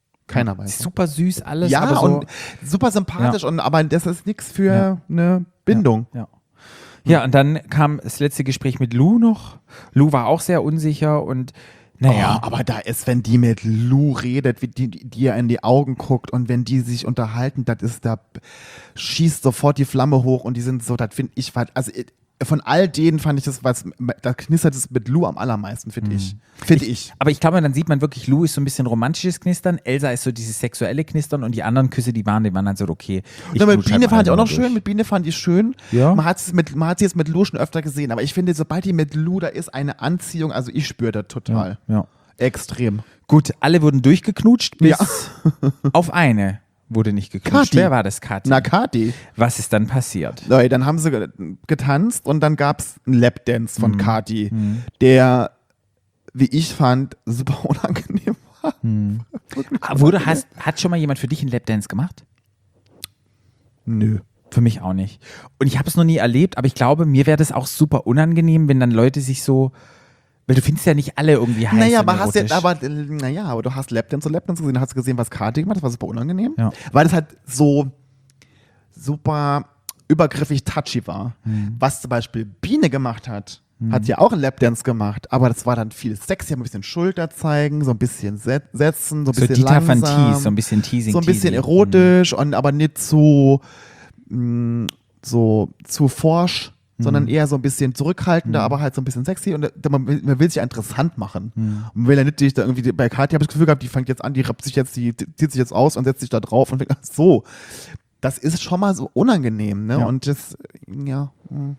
Keiner Weise. Super süß alles, Ja, aber so, und super sympathisch, aber das ist nichts für eine Bindung. Ja. Ja, und dann kam das letzte Gespräch mit Lou noch. Lou war auch sehr unsicher und naja. Oh, aber da ist, wenn die mit Lou redet, wie die ihr in die Augen guckt und wenn die sich unterhalten, das ist, da schießt sofort die Flamme hoch und die sind so, das finde ich, also von all denen fand ich das, da knistert es mit Lou am allermeisten, finde ich. Finde ich. Aber ich glaube, dann sieht man wirklich, Lou ist so ein bisschen romantisches Knistern, Elsa ist so dieses sexuelle Knistern und die anderen Küsse, die waren dann so, okay. Ja, mit Biene fand ich auch noch durch. schön, mit Biene fand ich schön. Ja. Man hat sie jetzt mit Lou schon öfter gesehen, aber ich finde, sobald die mit Lou, da ist eine Anziehung, also ich spüre das total. Ja. Extrem. Gut, alle wurden durchgeknutscht, bis Ja. auf eine wurde nicht geknutscht. Kathi. Wer war das, Kathi? Na, Kathi. Was ist dann passiert? Dann haben sie getanzt und dann gab es einen Lapdance von Kathi, der, wie ich fand, super unangenehm war. Hat schon mal jemand für dich einen Lapdance gemacht? Nö. Für mich auch nicht. Und ich habe es noch nie erlebt, aber ich glaube, mir wäre das auch super unangenehm, wenn dann Leute sich so, weil du findest ja nicht alle irgendwie heiß. Naja, und erotisch. aber du hast Lapdance gesehen, hast du gesehen, was Kathi gemacht hat, das war super unangenehm, Ja. weil das halt so super übergriffig touchy war. Was zum Beispiel Biene gemacht hat, hat ja auch einen Lapdance gemacht, aber das war dann viel sexy, ein bisschen Schulter zeigen, so ein bisschen setzen, so ein so bisschen Dieter van langsam, Thies, so ein bisschen Teasing. so ein bisschen erotisch und aber nicht so zu forsch, sondern eher so ein bisschen zurückhaltender, aber halt so ein bisschen sexy und man will sich ja interessant machen. Und will ja nicht da irgendwie, bei Kathi habe ich das Gefühl gehabt, die fängt jetzt an, die rappt sich jetzt, die zieht sich jetzt aus und setzt sich da drauf und fängt an, so. Das ist schon mal so unangenehm, ne? Ja. Und das, ja.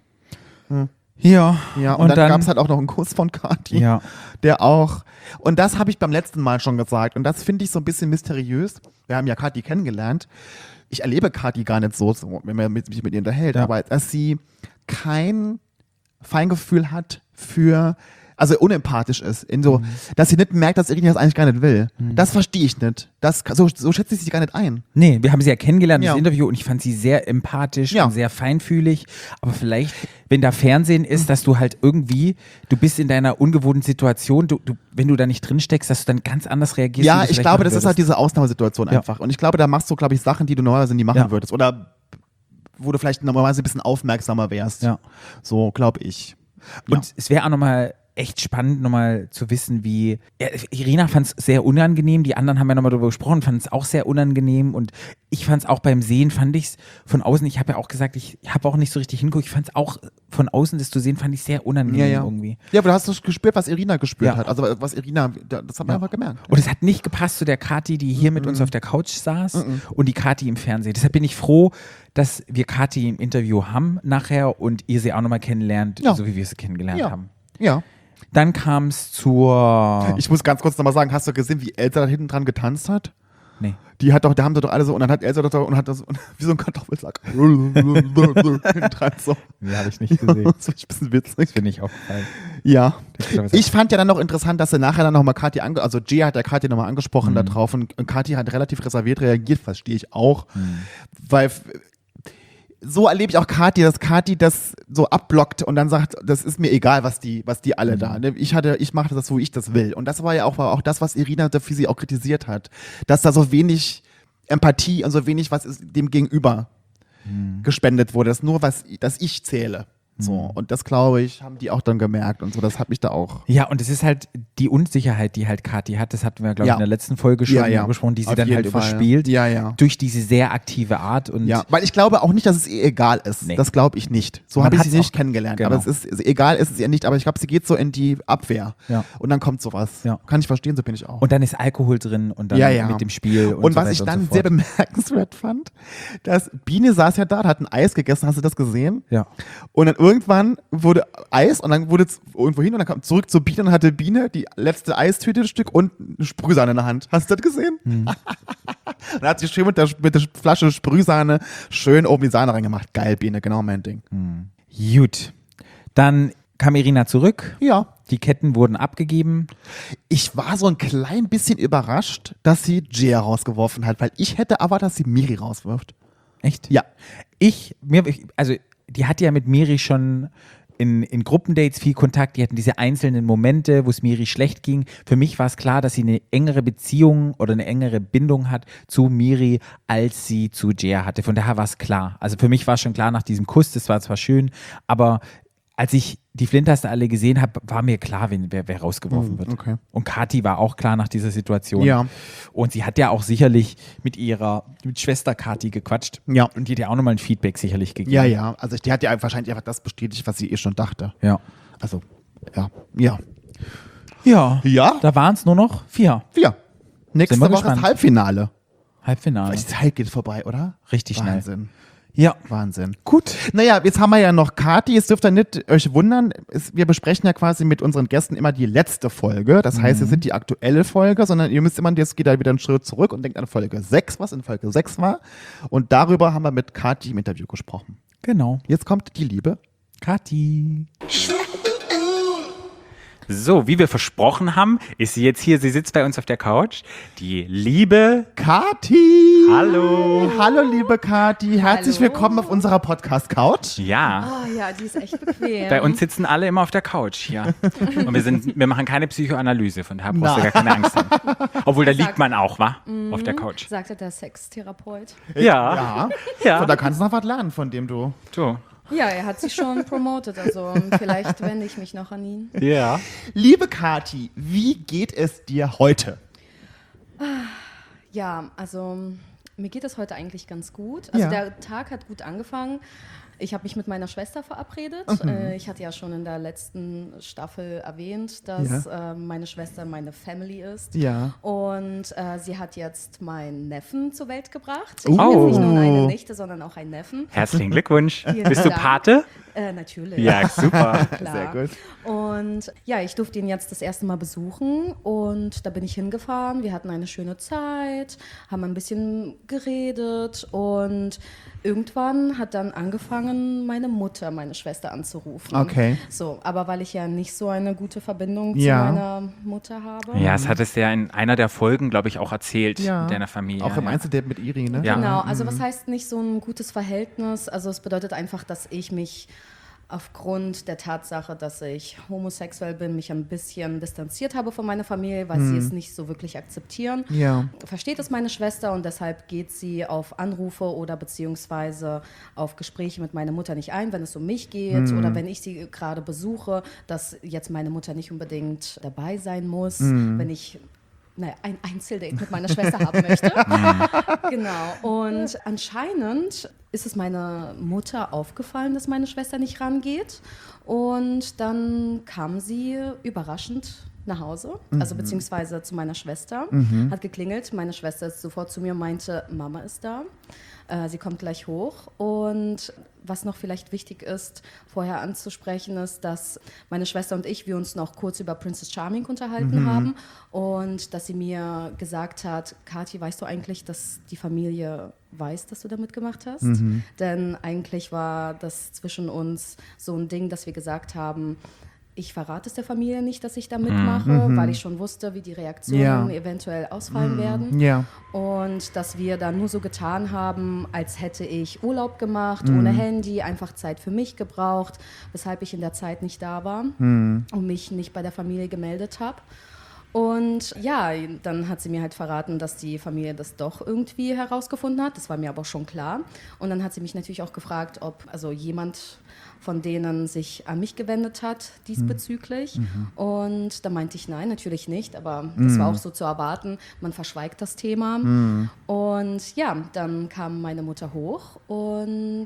Ja, Ja, und dann gab es halt auch noch einen Kuss von Kathi, Ja. der auch, und das habe ich beim letzten Mal schon gesagt und das finde ich so ein bisschen mysteriös. Wir haben ja Kathi kennengelernt. Ich erlebe Kathi gar nicht so, wenn man mich mit ihr unterhält, Ja. aber dass sie kein Feingefühl hat für, also unempathisch ist, dass sie nicht merkt, dass Irina das eigentlich gar nicht will. Das verstehe ich nicht. So schätzt sie sich gar nicht ein. Nee, wir haben sie ja kennengelernt, Ja. das Interview, und ich fand sie sehr empathisch Ja. und sehr feinfühlig. Aber vielleicht, wenn da Fernsehen ist, dass du halt irgendwie, du bist in deiner ungewohnten Situation, wenn du da nicht drin steckst, dass du dann ganz anders reagierst. Ja, wie du ich vielleicht glaube, machen das ist halt würdest. diese Ausnahmesituation Ja. einfach. Und ich glaube, da machst du, glaube ich, Sachen, die du normalerweise nie machen Ja. würdest. Oder wo du vielleicht normalerweise ein bisschen aufmerksamer wärst. Ja. So, glaube ich. Und es wäre auch nochmal echt spannend, nochmal zu wissen, wie. Ja, Irina fand es sehr unangenehm, die anderen haben ja nochmal darüber gesprochen, fanden es auch sehr unangenehm und ich fand es auch beim Sehen, fand ich es von außen, ich habe ja auch gesagt, ich habe auch nicht so richtig hingeguckt, ich fand es auch von außen, das zu sehen, fand ich sehr unangenehm irgendwie. Ja, aber du hast doch gespürt, was Irina gespürt Ja. hat. Also, was Irina, das hat man einfach gemerkt. Und es hat nicht gepasst zu der Kathi, die hier mit uns auf der Couch saß und die Kathi im Fernsehen. Deshalb bin ich froh, dass wir Kathi im Interview haben nachher und ihr sie auch nochmal kennenlernt, Ja. so wie wir sie kennengelernt Ja. haben. Ja. Dann kam es zur. Ich muss ganz kurz nochmal sagen, hast du gesehen, wie Elsa da hinten dran getanzt hat? Nee. Da haben sie doch alle so, und dann hat Elsa doch und hat das wie so ein Kartoffelsack hinten dran so. Nee, habe ich nicht gesehen. Das finde ich ein bisschen witzig. Bin ich aufgefallen. Ja. Kartoffelsack. Ich fand ja dann noch interessant, dass er nachher dann nochmal Kathi also Gia hat ja Kathi nochmal angesprochen da drauf und Kathi hat relativ reserviert reagiert, verstehe ich auch. Weil so erlebe ich auch Kathi, dass Kathi das so abblockt und dann sagt, das ist mir egal, was die alle da. Ne? Ich mache das so, wie ich das will. Und das war ja auch das, was Irina dafür sie auch kritisiert hat. Dass da so wenig Empathie und so wenig, was ist dem Gegenüber gespendet wurde. Das nur, dass ich zähle. So. Und das, glaube ich, haben die auch dann gemerkt und so. Das hat mich da auch. Ja, und es ist halt die Unsicherheit, die halt Kathi hat, das hatten wir, glaube ich, Ja. in der letzten Folge schon besprochen, die sie Auf dann jeden halt Fall. überspielt. Ja, ja. Durch diese sehr aktive Art. Und Ja, weil ich glaube auch nicht, dass es ihr egal ist. Nee. Das glaube ich nicht. So Man habe ich hat's sie nicht auch- kennengelernt. genau. Aber es ist egal ist es ihr nicht. Aber ich glaube, sie geht so in die Abwehr. Ja. Und dann kommt sowas. Ja. Kann ich verstehen, so bin ich auch. Und dann ist Alkohol drin und dann Ja, ja. mit dem Spiel. Und so was weiter ich und dann so sehr fort. bemerkenswert fand, dass Biene saß ja da, hat ein Eis gegessen. Hast du das gesehen? Ja. Und dann irgendwann wurde Eis und dann wurde es irgendwo hin und dann kam zurück zur Biene und dann hatte Biene die letzte Eistüte, ein Stück und eine Sprühsahne in der Hand. Hast du das gesehen? Dann hat sie schön mit der Flasche Sprühsahne schön oben die Sahne reingemacht. Geil, Biene, genau mein Ding. Gut. Dann kam Irina zurück. Ja. Die Ketten wurden abgegeben. Ich war so ein klein bisschen überrascht, dass sie Gia rausgeworfen hat, weil ich hätte erwartet, dass sie Miri rauswirft. Echt? Ja. Also die hat ja mit Miri schon in Gruppendates viel Kontakt, die hatten diese einzelnen Momente, wo es Miri schlecht ging. Für mich war es klar, dass sie eine engere Beziehung oder eine engere Bindung hat zu Miri, als sie zu Jaya hatte. Von daher war es klar. Also für mich war es schon klar nach diesem Kuss, das war zwar schön, aber als ich die Flinters da alle gesehen habe, war mir klar, wer rausgeworfen wird. Okay. Und Kathi war auch klar nach dieser Situation. Ja. Und sie hat ja auch sicherlich mit Schwester Kathi gequatscht. Ja. Und die hat ja auch nochmal ein Feedback sicherlich gegeben. Ja. Also die hat ja wahrscheinlich einfach das bestätigt, was sie schon dachte. Ja. Also, ja. Ja. Da waren es nur noch 4. 4. Nächste Sind wir Woche ist gespannt. Halbfinale. Halbfinale. Die Zeit geht vorbei, oder? Richtig schnell. Wahnsinn. Ja. Wahnsinn. Gut. Naja, jetzt haben wir ja noch Kathi. Es dürft ihr nicht euch wundern. Wir besprechen ja quasi mit unseren Gästen immer die letzte Folge. Das heißt, es ist nicht die aktuelle Folge, sondern ihr müsst immer, jetzt geht da wieder einen Schritt zurück und denkt an Folge 6, was in Folge 6 war. Und darüber haben wir mit Kathi im Interview gesprochen. Genau. Jetzt kommt die Liebe. Kathi. So, wie wir versprochen haben, ist sie jetzt hier. Sie sitzt bei uns auf der Couch. Die liebe Kathi! Hallo. Hallo, liebe Kathi. Herzlich Hallo. willkommen auf unserer Podcast-Couch. Ja. Oh ja, die ist echt bequem. Bei uns sitzen alle immer auf der Couch hier. Und wir machen keine Psychoanalyse, von daher brauchst du gar keine Angst haben. Obwohl, da liegt man auch, wa? Auf der Couch. Sagte der Sextherapeut. Ja. So, da kannst du noch was lernen, von dem du... So. Ja, er hat sich schon promotet, also vielleicht wende ich mich noch an ihn. Ja. Liebe Kathi, wie geht es dir heute? Ja, also mir geht es heute eigentlich ganz gut. Also Ja. der Tag hat gut angefangen. Ich habe mich mit meiner Schwester verabredet. Ich hatte ja schon in der letzten Staffel erwähnt, dass meine Schwester meine Family ist. Ja. Und sie hat jetzt meinen Neffen zur Welt gebracht. Ich Oh. habe jetzt nicht nur eine Nichte, sondern auch einen Neffen. Herzlichen Glückwunsch. Vielen Bist du Dank. Pate? Natürlich. Ja, super. Klar. Sehr gut. Und ja, ich durfte ihn jetzt das erste Mal besuchen und da bin ich hingefahren. Wir hatten eine schöne Zeit, haben ein bisschen geredet und irgendwann hat dann angefangen, meine Mutter, meine Schwester anzurufen. Okay. So, aber weil ich ja nicht so eine gute Verbindung Ja. zu meiner Mutter habe. Ja, es hat es ja in einer der Folgen, glaube ich, auch erzählt, Ja. mit deiner Familie. Auch im ja. Einzeldate mit Iri, ne? Ja. Genau, also was heißt nicht so ein gutes Verhältnis? Also es bedeutet einfach, dass ich mich aufgrund der Tatsache, dass ich homosexuell bin, mich ein bisschen distanziert habe von meiner Familie, weil sie es nicht so wirklich akzeptieren. Ja. Versteht es meine Schwester und deshalb geht sie auf Anrufe oder beziehungsweise auf Gespräche mit meiner Mutter nicht ein, wenn es um mich geht oder wenn ich sie gerade besuche, dass jetzt meine Mutter nicht unbedingt dabei sein muss, wenn ich ein Einzeldate mit meiner Schwester haben möchte. Genau. Und anscheinend ist es meiner Mutter aufgefallen, dass meine Schwester nicht rangeht. Und dann kam sie überraschend nach Hause, also beziehungsweise zu meiner Schwester, hat geklingelt. Meine Schwester ist sofort zu mir und meinte, Mama ist da. Sie kommt gleich hoch. Und was noch vielleicht wichtig ist, vorher anzusprechen, ist, dass meine Schwester und ich, wir uns noch kurz über Princess Charming unterhalten haben und dass sie mir gesagt hat, Kathi, weißt du eigentlich, dass die Familie weiß, dass du da mitgemacht hast? Denn eigentlich war das zwischen uns so ein Ding, dass wir gesagt haben, ich verrate es der Familie nicht, dass ich da mitmache, weil ich schon wusste, wie die Reaktionen eventuell ausfallen werden. Ja. Und dass wir dann nur so getan haben, als hätte ich Urlaub gemacht, ohne Handy, einfach Zeit für mich gebraucht, weshalb ich in der Zeit nicht da war und mich nicht bei der Familie gemeldet habe. Und ja, dann hat sie mir halt verraten, dass die Familie das doch irgendwie herausgefunden hat. Das war mir aber schon klar. Und dann hat sie mich natürlich auch gefragt, ob also jemand von denen sich an mich gewendet hat diesbezüglich. Und da meinte ich, nein, natürlich nicht. Aber das war auch so zu erwarten. Man verschweigt das Thema. Und ja, dann kam meine Mutter hoch und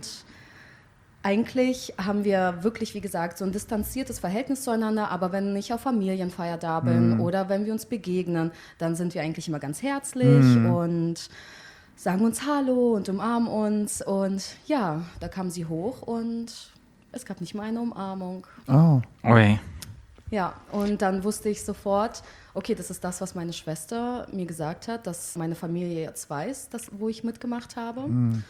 eigentlich haben wir wirklich, wie gesagt, so ein distanziertes Verhältnis zueinander, aber wenn ich auf Familienfeier da bin oder wenn wir uns begegnen, dann sind wir eigentlich immer ganz herzlich und sagen uns Hallo und umarmen uns. Und ja, da kam sie hoch und es gab nicht mal eine Umarmung. Oh. Ui. Ja, und dann wusste ich sofort, okay, das ist das, was meine Schwester mir gesagt hat, dass meine Familie jetzt weiß, wo ich mitgemacht habe.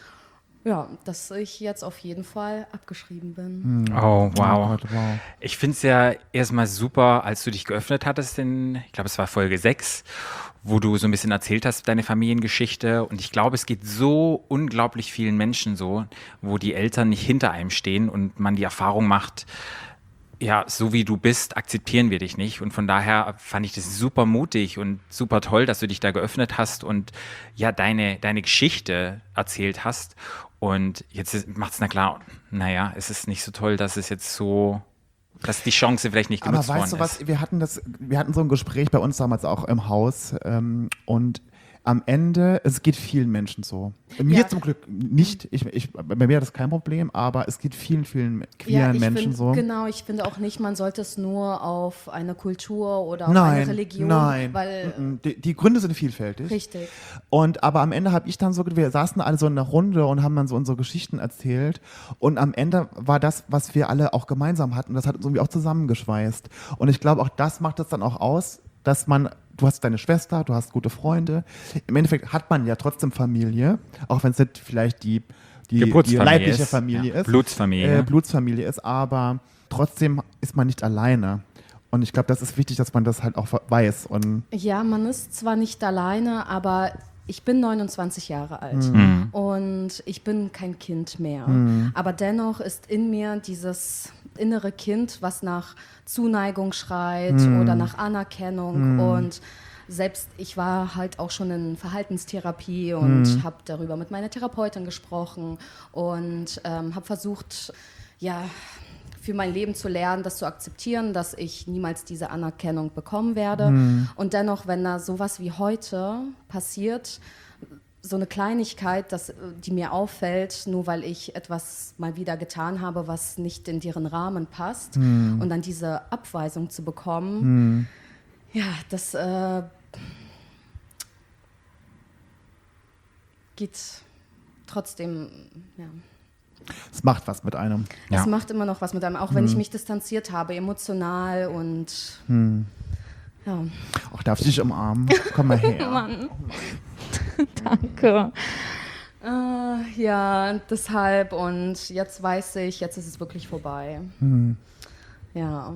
Ja, dass ich jetzt auf jeden Fall abgeschrieben bin. Oh, wow. Gott, wow. Ich finde es ja erstmal super, als du dich geöffnet hattest ich glaube, es war Folge 6, wo du so ein bisschen erzählt hast, deine Familiengeschichte. Und ich glaube, es geht so unglaublich vielen Menschen so, wo die Eltern nicht hinter einem stehen und man die Erfahrung macht, ja, so wie du bist, akzeptieren wir dich nicht. Und von daher fand ich das super mutig und super toll, dass du dich da geöffnet hast und ja, deine Geschichte erzählt hast. Und jetzt macht es, na klar, naja, es ist nicht so toll, dass es jetzt so, dass die Chance vielleicht nicht genutzt worden ist. Aber weißt du was, wir hatten so ein Gespräch bei uns damals auch im Haus und am Ende, es geht vielen Menschen so. Mir zum Glück nicht, bei mir hat das kein Problem, aber es geht vielen queeren Menschen so. Genau, ich finde auch nicht, man sollte es nur auf eine Kultur oder auf Nein, eine Religion, nein. weil Die Gründe sind vielfältig. richtig. Aber am Ende habe ich dann so, wir saßen alle so in einer Runde und haben dann so unsere Geschichten erzählt und am Ende war das, was wir alle auch gemeinsam hatten, das hat uns irgendwie auch zusammengeschweißt. Und ich glaube, auch das macht es dann auch aus, dass du hast deine Schwester, du hast gute Freunde. Im Endeffekt hat man ja trotzdem Familie, auch wenn es nicht vielleicht die leibliche Familie ist. Blutsfamilie. Ist, aber trotzdem ist man nicht alleine. Und ich glaube, das ist wichtig, dass man das halt auch weiß. Und Ja, man ist zwar nicht alleine, aber ich bin 29 Jahre alt und ich bin kein Kind mehr. Aber dennoch ist in mir dieses innere Kind, was nach Zuneigung schreit oder nach Anerkennung. Und selbst ich war halt auch schon in Verhaltenstherapie und habe darüber mit meiner Therapeutin gesprochen und habe versucht, ja, für mein Leben zu lernen, das zu akzeptieren, dass ich niemals diese Anerkennung bekommen werde. Und dennoch, wenn da sowas wie heute passiert, so eine Kleinigkeit, die mir auffällt, nur weil ich etwas mal wieder getan habe, was nicht in deren Rahmen passt, und dann diese Abweisung zu bekommen, ja, das geht trotzdem, ja. es macht was mit einem. Ja. Es macht immer noch was mit einem, auch wenn ich mich distanziert habe, emotional und ja. Auch darf ich dich umarmen? Komm mal her. Mann. Danke. Ja, deshalb und jetzt weiß ich, jetzt ist es wirklich vorbei. Ja.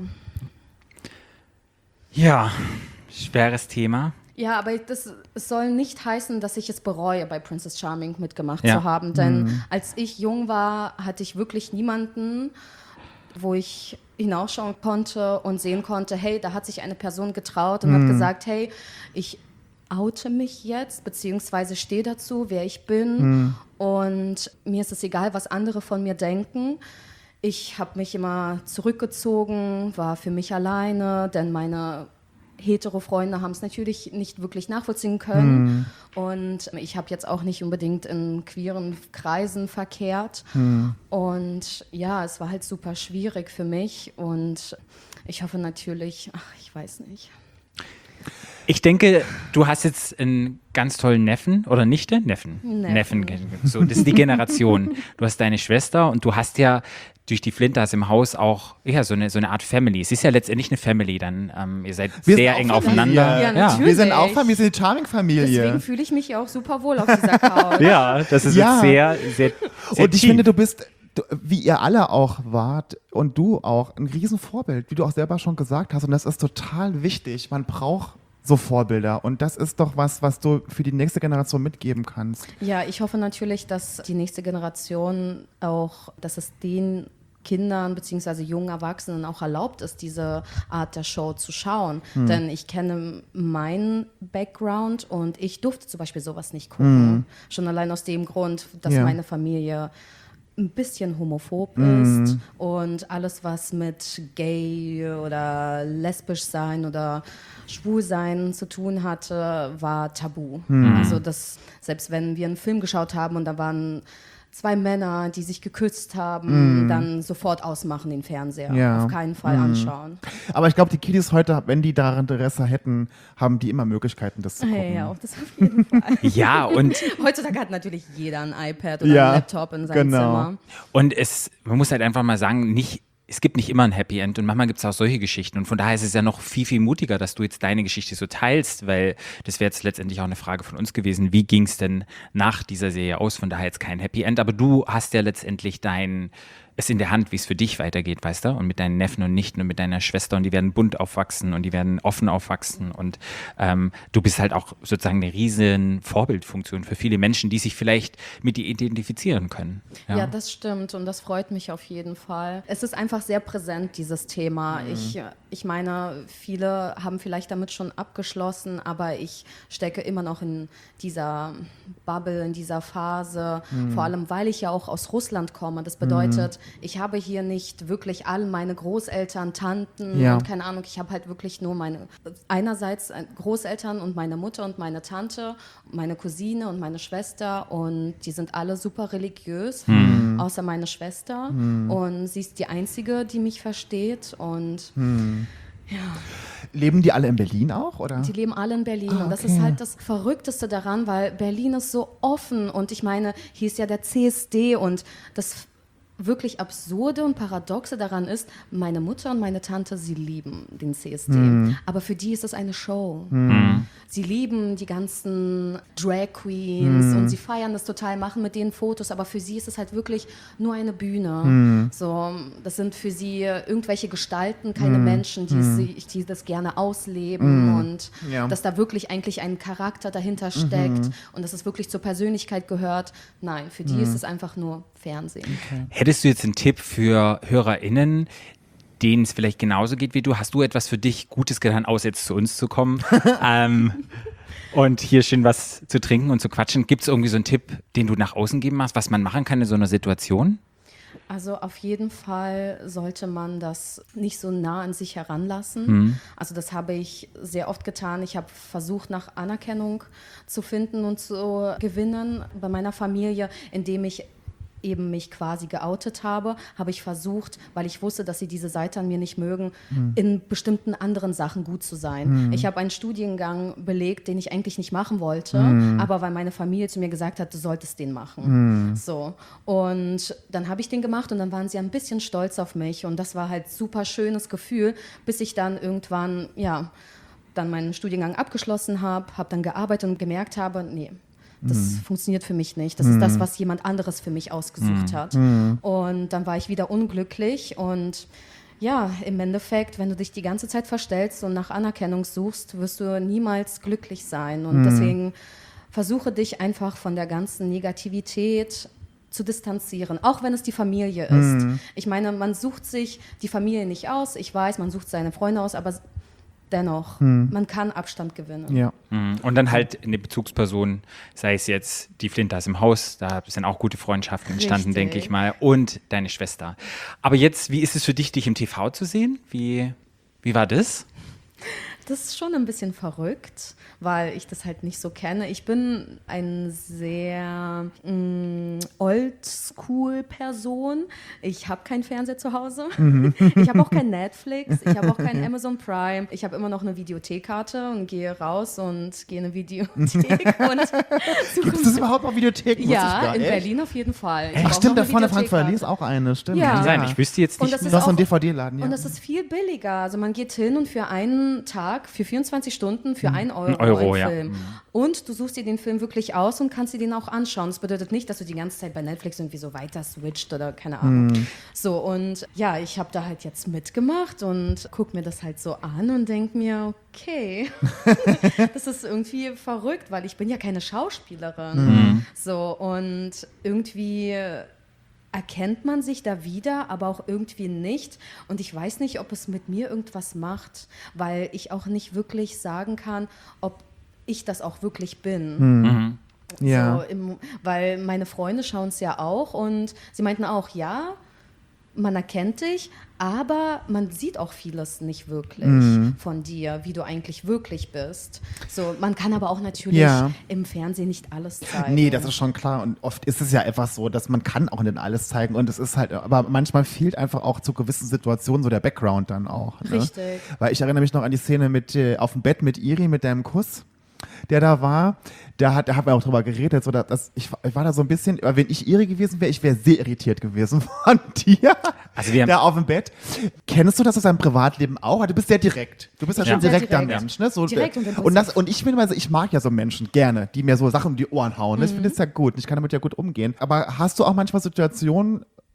Ja, schweres Thema. Ja, aber es soll nicht heißen, dass ich es bereue, bei Princess Charming mitgemacht Ja. zu haben. Denn als ich jung war, hatte ich wirklich niemanden, wo ich hinausschauen konnte und sehen konnte, hey, da hat sich eine Person getraut und hat gesagt, hey, ich oute mich jetzt, beziehungsweise stehe dazu, wer ich bin. Und mir ist es egal, was andere von mir denken. Ich habe mich immer zurückgezogen, war für mich alleine, denn meine Hetero-Freunde haben es natürlich nicht wirklich nachvollziehen können. Und ich habe jetzt auch nicht unbedingt in queeren Kreisen verkehrt. Und ja, es war halt super schwierig für mich. Und ich hoffe natürlich, ich weiß nicht. Ich denke, du hast jetzt einen ganz tollen Neffen oder Nichte? Neffen. So, das ist die Generation. Du hast deine Schwester und du hast ja durch die Flintas im Haus auch so eine Art Family. Es ist ja letztendlich eine Family dann. Ihr seid Wir sehr sind eng auch aufeinander. Ja, natürlich. Wir sind auch Familie, wir sind die Charming-Familie. Deswegen fühle ich mich ja auch super wohl auf dieser Couch. Ja, das ist Ja. jetzt sehr, sehr, sehr Und ich tief. finde, du bist, wie ihr alle auch wart und du auch, ein Riesenvorbild, wie du auch selber schon gesagt hast. Und das ist total wichtig. Man braucht so Vorbilder. Und das ist doch was du für die nächste Generation mitgeben kannst. Ja, ich hoffe natürlich, dass die nächste Generation auch, dass es den Kindern bzw. jungen Erwachsenen auch erlaubt ist, diese Art der Show zu schauen. Denn ich kenne meinen Background und ich durfte zum Beispiel sowas nicht gucken. Schon allein aus dem Grund, dass Ja. meine Familie ein bisschen homophob ist und alles, was mit gay oder lesbisch sein oder schwul sein zu tun hatte, war tabu. Also das, selbst wenn wir einen Film geschaut haben und da waren zwei Männer, die sich geküsst haben, dann sofort ausmachen den Fernseher. Ja. Auf keinen Fall anschauen. Aber ich glaube, die Kiddies heute, wenn die daran Interesse hätten, haben die immer Möglichkeiten, das zu gucken. Ja, das auf jeden Fall. Ja, und Heutzutage hat natürlich jeder ein iPad oder Ja, ein Laptop in seinem genau. Zimmer. man muss halt einfach mal sagen, es gibt nicht immer ein Happy End und manchmal gibt es auch solche Geschichten und von daher ist es ja noch viel, viel mutiger, dass du jetzt deine Geschichte so teilst, weil das wäre jetzt letztendlich auch eine Frage von uns gewesen, wie ging es denn nach dieser Serie aus, von daher jetzt kein Happy End, aber du hast ja letztendlich es in der Hand, wie es für dich weitergeht, weißt du? Und mit deinen Neffen und Nichten und mit deiner Schwester und die werden bunt aufwachsen und die werden offen aufwachsen und du bist halt auch sozusagen eine riesen Vorbildfunktion für viele Menschen, die sich vielleicht mit dir identifizieren können. Ja, das stimmt und das freut mich auf jeden Fall. Es ist einfach sehr präsent, dieses Thema. Ich meine, viele haben vielleicht damit schon abgeschlossen, aber ich stecke immer noch in dieser Bubble, in dieser Phase, vor allem, weil ich ja auch aus Russland komme. Das bedeutet, ich habe hier nicht wirklich alle meine Großeltern, Tanten und keine Ahnung, ich habe halt wirklich nur einerseits Großeltern und meine Mutter und meine Tante, meine Cousine und meine Schwester und die sind alle super religiös, außer meine Schwester und sie ist die Einzige, die mich versteht und ja. Leben die alle in Berlin auch, oder? Die leben alle in Berlin und das ist halt das Verrückteste daran, weil Berlin ist so offen und ich meine, hier ist ja der CSD und das wirklich Absurde und Paradoxe daran ist, meine Mutter und meine Tante, sie lieben den CSD, aber für die ist es eine Show. Sie lieben die ganzen Drag Queens und sie feiern das total, machen mit denen Fotos, aber für sie ist es halt wirklich nur eine Bühne. So, das sind für sie irgendwelche Gestalten, keine Menschen, die das gerne ausleben und dass da wirklich eigentlich ein Charakter dahinter steckt und dass es wirklich zur Persönlichkeit gehört. Nein, für die ist es einfach nur Fernsehen. Okay. Hättest du jetzt einen Tipp für HörerInnen, denen es vielleicht genauso geht wie du? Hast du etwas für dich Gutes getan, außer jetzt zu uns zu kommen und hier schön was zu trinken und zu quatschen? Gibt es irgendwie so einen Tipp, den du nach außen geben hast, was man machen kann in so einer Situation? Also auf jeden Fall sollte man das nicht so nah an sich heranlassen. Also das habe ich sehr oft getan. Ich habe versucht, nach Anerkennung zu finden und zu gewinnen bei meiner Familie, indem ich eben mich quasi geoutet habe ich versucht, weil ich wusste, dass sie diese Seite an mir nicht mögen, in bestimmten anderen Sachen gut zu sein. Ich habe einen Studiengang belegt, den ich eigentlich nicht machen wollte, aber weil meine Familie zu mir gesagt hat, du solltest den machen. So. Und dann habe ich den gemacht und dann waren sie ein bisschen stolz auf mich und das war halt super schönes Gefühl, bis ich dann irgendwann, dann meinen Studiengang abgeschlossen habe dann gearbeitet und gemerkt habe, nee, das funktioniert für mich nicht. Das ist das, was jemand anderes für mich ausgesucht hat. Und dann war ich wieder unglücklich und ja, im Endeffekt, wenn du dich die ganze Zeit verstellst und nach Anerkennung suchst, wirst du niemals glücklich sein. Und deswegen versuche dich einfach von der ganzen Negativität zu distanzieren, auch wenn es die Familie ist. Ich meine, man sucht sich die Familie nicht aus. Ich weiß, man sucht seine Freunde aus, aber dennoch, man kann Abstand gewinnen. Ja. Und dann halt eine Bezugsperson, sei es jetzt die Flintas im Haus, da sind auch gute Freundschaften entstanden, Richtig. denke ich mal, und deine Schwester. Aber jetzt, wie ist es für dich, dich im TV zu sehen? Wie war das? Das ist schon ein bisschen verrückt, weil ich das halt nicht so kenne. Ich bin eine sehr Oldschool-Person. Ich habe keinen Fernseher zu Hause. Ich habe auch kein Netflix. Ich habe auch kein Amazon Prime. Ich habe immer noch eine Videothekkarte und gehe raus und gehe in eine Videothek. Gibt es überhaupt noch Videotheken? Ja, in Berlin auf jeden Fall. Ich Ach, brauche stimmt, noch da vorne eine Frankfurt Allee ist Videothekkarte. auch eine, stimmt. Ja. Kann sein, ich wüsste jetzt Und nicht das mehr. ist Du hast so einen auch- DVD-Laden, ja. Und das ist viel billiger. Also man geht hin und für einen Tag, für 24 Stunden, für 1 Euro, Euro, einen ja. Film. Und du suchst dir den Film wirklich aus und kannst dir den auch anschauen. Das bedeutet nicht, dass du die ganze Zeit bei Netflix irgendwie so weiter switcht oder keine Ahnung. So, und ja, ich habe da halt jetzt mitgemacht und gucke mir das halt so an und denke mir, okay, das ist irgendwie verrückt, weil ich bin ja keine Schauspielerin. So, und irgendwie erkennt man sich da wieder, aber auch irgendwie nicht. Und ich weiß nicht, ob es mit mir irgendwas macht, weil ich auch nicht wirklich sagen kann, ob ich das auch wirklich bin. Ja. So, weil meine Freunde schauen es ja auch und sie meinten auch, ja, man erkennt dich, aber man sieht auch vieles nicht wirklich von dir, wie du eigentlich wirklich bist. So, man kann aber auch natürlich im Fernsehen nicht alles zeigen. Nee, das ist schon klar. Und oft ist es ja einfach so, dass man kann auch nicht alles zeigen. Und es ist halt, aber manchmal fehlt einfach auch zu gewissen Situationen so der Background dann auch. Ne? Richtig. Weil ich erinnere mich noch an die Szene mit auf dem Bett mit Iri, mit deinem Kuss, der da war. Da haben wir auch drüber geredet. So, ich war da so ein bisschen, wenn ich Iri gewesen wäre, ich wäre sehr irritiert gewesen von dir. Also wir haben- da auf dem Bett. Kennst du das aus deinem Privatleben auch? Du bist sehr direkt. Du bist ja schon Sehr direkter direkt. Mensch. Ne? So, Direkt und und ich bin immer so, ich mag ja so Menschen gerne, die mir so Sachen um die Ohren hauen. Ne? Ich finde es ja gut. Ich kann damit ja gut umgehen. Aber hast du auch manchmal Situationen,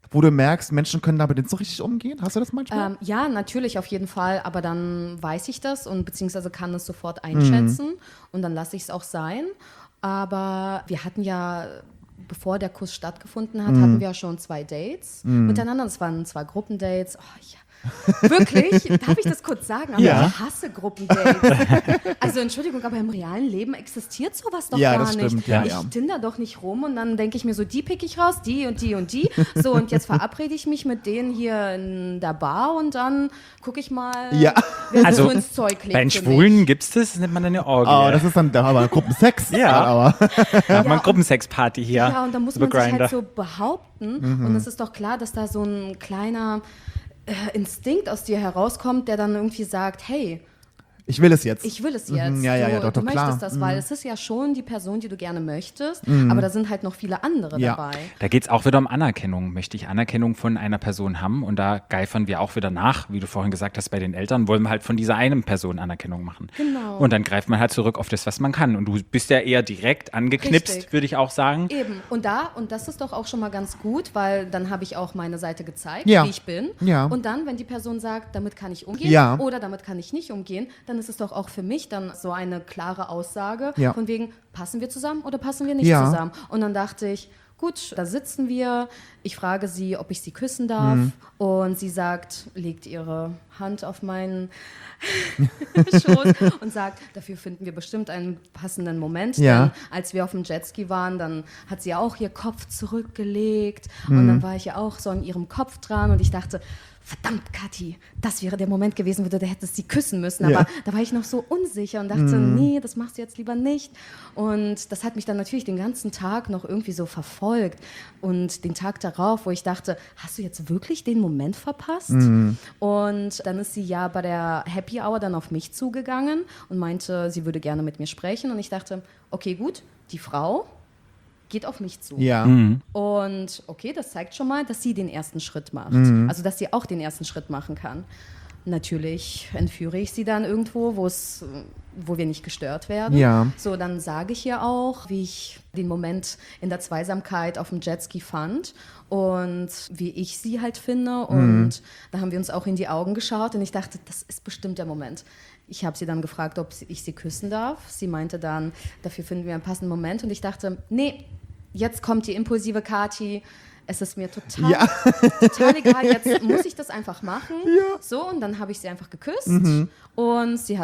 wo du merkst, Menschen können damit nicht so richtig umgehen? Hast du das manchmal? Ja, natürlich, auf jeden Fall. Aber dann weiß ich das und beziehungsweise kann es sofort einschätzen und dann lasse ich es auch sein. Aber wir hatten ja, bevor der Kuss stattgefunden hat, hatten wir ja schon 2 Dates miteinander. Das waren 2 Gruppendates. Oh, ja. Wirklich? Darf ich das kurz sagen? Aber Ja. ich hasse Gruppendates. Also Entschuldigung, aber im realen Leben existiert sowas doch Ja, gar das nicht. stimmt, ja, Ich ja. tinder doch nicht rum und dann denke ich mir so, die pick ich raus, die und die und die. So, und jetzt verabrede ich mich mit denen hier in der Bar und dann gucke ich mal, Ja. wer Also, so ins Zeug legt Bei den für Schwulen mich. gibt es das nennt man eine Orgie. Oh, das ist dann da aber Gruppensex. Ja. Aber Da hat man Gruppensexparty hier. Ja, und da muss über man sich Grindr. halt so behaupten. Und es ist doch klar, dass da so ein kleiner Instinkt aus dir herauskommt, der dann irgendwie sagt, hey, ich will es jetzt. ich will es jetzt. Ja, ja, ja, du doch, möchtest klar. das, weil es ist ja schon die Person, die du gerne möchtest, aber da sind halt noch viele andere Ja. dabei. Da geht es auch wieder um Anerkennung. Möchte ich Anerkennung von einer Person haben? Und da geifern wir auch wieder nach, wie du vorhin gesagt hast, bei den Eltern, wollen wir halt von dieser einen Person Anerkennung machen. Genau. Und dann greift man halt zurück auf das, was man kann. Und du bist ja eher direkt angeknipst, Richtig. würde ich auch sagen. Eben. Und das ist doch auch schon mal ganz gut, weil dann habe ich auch meine Seite gezeigt, Ja. wie ich bin. Ja. Und dann, wenn die Person sagt, damit kann ich umgehen Ja. oder damit kann ich nicht umgehen, dann ist es doch auch für mich dann so eine klare Aussage Ja. von wegen, passen wir zusammen oder passen wir nicht Ja. zusammen? Und dann dachte ich, gut, da sitzen wir, ich frage sie, ob ich sie küssen darf Mhm. und sie sagt, legt ihre Hand auf meinen Schoß und sagt, dafür finden wir bestimmt einen passenden Moment. Ja. Denn als wir auf dem Jetski waren, dann hat sie auch ihr Kopf zurückgelegt Mhm. und dann war ich ja auch so an ihrem Kopf dran und ich dachte, verdammt, Kathi, das wäre der Moment gewesen, wo du hättest sie küssen müssen. Aber Ja. da war ich noch so unsicher und dachte, nee, das machst du jetzt lieber nicht. Und das hat mich dann natürlich den ganzen Tag noch irgendwie so verfolgt. Und den Tag darauf, wo ich dachte, hast du jetzt wirklich den Moment verpasst? Und dann ist sie ja bei der Happy Hour dann auf mich zugegangen und meinte, sie würde gerne mit mir sprechen. Und ich dachte, okay, gut, die Frau geht auf mich zu. ja. Und okay, das zeigt schon mal, dass sie den ersten Schritt macht. Also, dass sie auch den ersten Schritt machen kann. Natürlich entführe ich sie dann irgendwo, wo wir nicht gestört werden. Ja. So, dann sage ich ihr auch, wie ich den Moment in der Zweisamkeit auf dem Jetski fand und wie ich sie halt finde. Und da haben wir uns auch in die Augen geschaut und ich dachte, das ist bestimmt der Moment. Ich habe sie dann gefragt, ob ich sie küssen darf. Sie meinte dann, dafür finden wir einen passenden Moment. Und ich dachte, nee, jetzt kommt die impulsive Kathi. Es ist mir total, Ja. total egal. Jetzt muss ich das einfach machen. So, und dann habe ich sie einfach geküsst. Und sie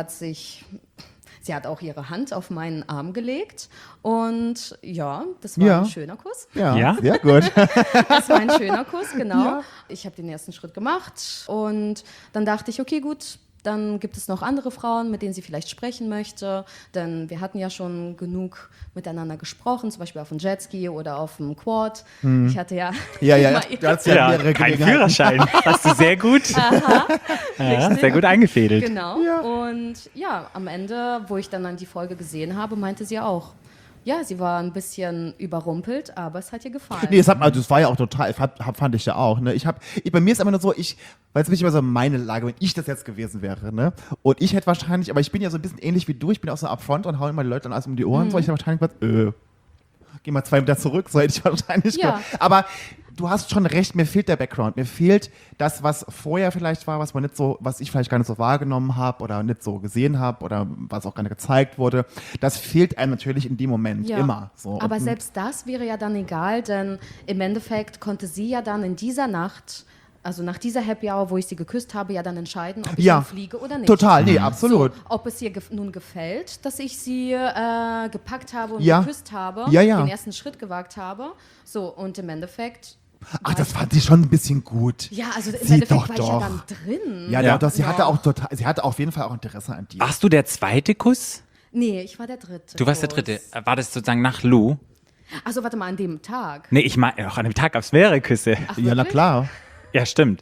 hat auch ihre Hand auf meinen Arm gelegt. Und ja, das war Ja. ein schöner Kuss. Ja, Ja? sehr gut. Das war ein schöner Kuss, genau. Ich habe den ersten Schritt gemacht und dann dachte ich, okay, gut, dann gibt es noch andere Frauen, mit denen sie vielleicht sprechen möchte, denn wir hatten ja schon genug miteinander gesprochen, zum Beispiel auf dem Jetski oder auf dem Quad. Ich hatte ja Ja, ja, immer du hast ja mehrere kein Gelegenheiten. Führerschein. Hast du sehr gut. Ja, sehr gut eingefädelt. Genau. Und ja, am Ende, wo ich dann die Folge gesehen habe, meinte sie auch, ja, sie war ein bisschen überrumpelt, aber es hat ihr gefallen. Nee, das war ja auch total, fand ich ja auch. Ne? Bei mir ist immer nur so, weil es mich immer so meine Lage, wenn ich das jetzt gewesen wäre, ne? Und ich hätte wahrscheinlich, aber ich bin ja so ein bisschen ähnlich wie du, ich bin auch so upfront und hau immer die Leute dann alles um die Ohren, so ich hätte wahrscheinlich gesagt, geh mal 2 Meter zurück, so hätte ich wahrscheinlich Ja. gemacht. Aber du hast schon recht, mir fehlt der Background, mir fehlt das, was vorher vielleicht war, was ich vielleicht gar nicht so wahrgenommen habe oder nicht so gesehen habe oder was auch gar nicht gezeigt wurde. Das fehlt einem natürlich in dem Moment immer. So. Aber Und- selbst das wäre ja dann egal, denn im Endeffekt konnte sie ja dann in dieser Nacht, also nach dieser Happy Hour, wo ich sie geküsst habe, ja dann entscheiden, ob ich Ja. nun fliege oder nicht. Total, nee, absolut. So, ob es ihr nun gefällt, dass ich sie gepackt habe und Ja. geküsst habe, Ja, ja. den ersten Schritt gewagt habe. So, und im Endeffekt. Ach, das fand ich schon ein bisschen gut. Ja, also im Sie Endeffekt doch, war ich ja doch. dann drin. Ja, Ja. sie hatte auch total, sie hatte auf jeden Fall auch Interesse an dir. Warst du der zweite Kuss? Nee, ich war der dritte. Du warst der Kuss. dritte. War das sozusagen nach Lou? Also warte mal, an dem Tag. Nee, ich meine, auch an dem Tag gab es mehrere Küsse. Ach, Ja, na wirklich? klar. Ja, stimmt.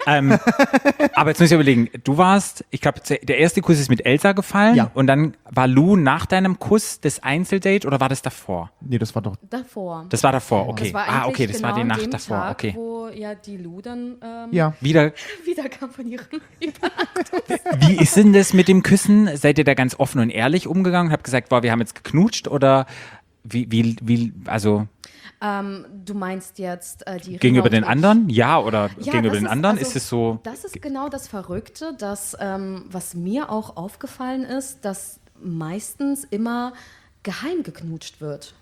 Aber jetzt muss ich überlegen, du warst, ich glaube, der erste Kuss ist mit Elsa gefallen Ja. und dann war Lou nach deinem Kuss das Einzeldate oder war das davor? Nee, das war doch. Davor. Das war davor, okay. Das war eigentlich Okay, das war die genau an Nacht dem davor, Tag, okay. wo ja die Lou dann Ja. Wieder, wiederkam von ihrem wie ist denn das mit dem Küssen? Seid ihr da ganz offen und ehrlich umgegangen und habt gesagt, boah, wir haben jetzt geknutscht oder also, Du meinst jetzt die Irina Gegenüber und den ich. anderen? Ja, oder Ja, gegenüber das den anderen? also, Ist es so? Das ist genau das Verrückte, dass, was mir auch aufgefallen ist, dass meistens immer geheim geknutscht wird.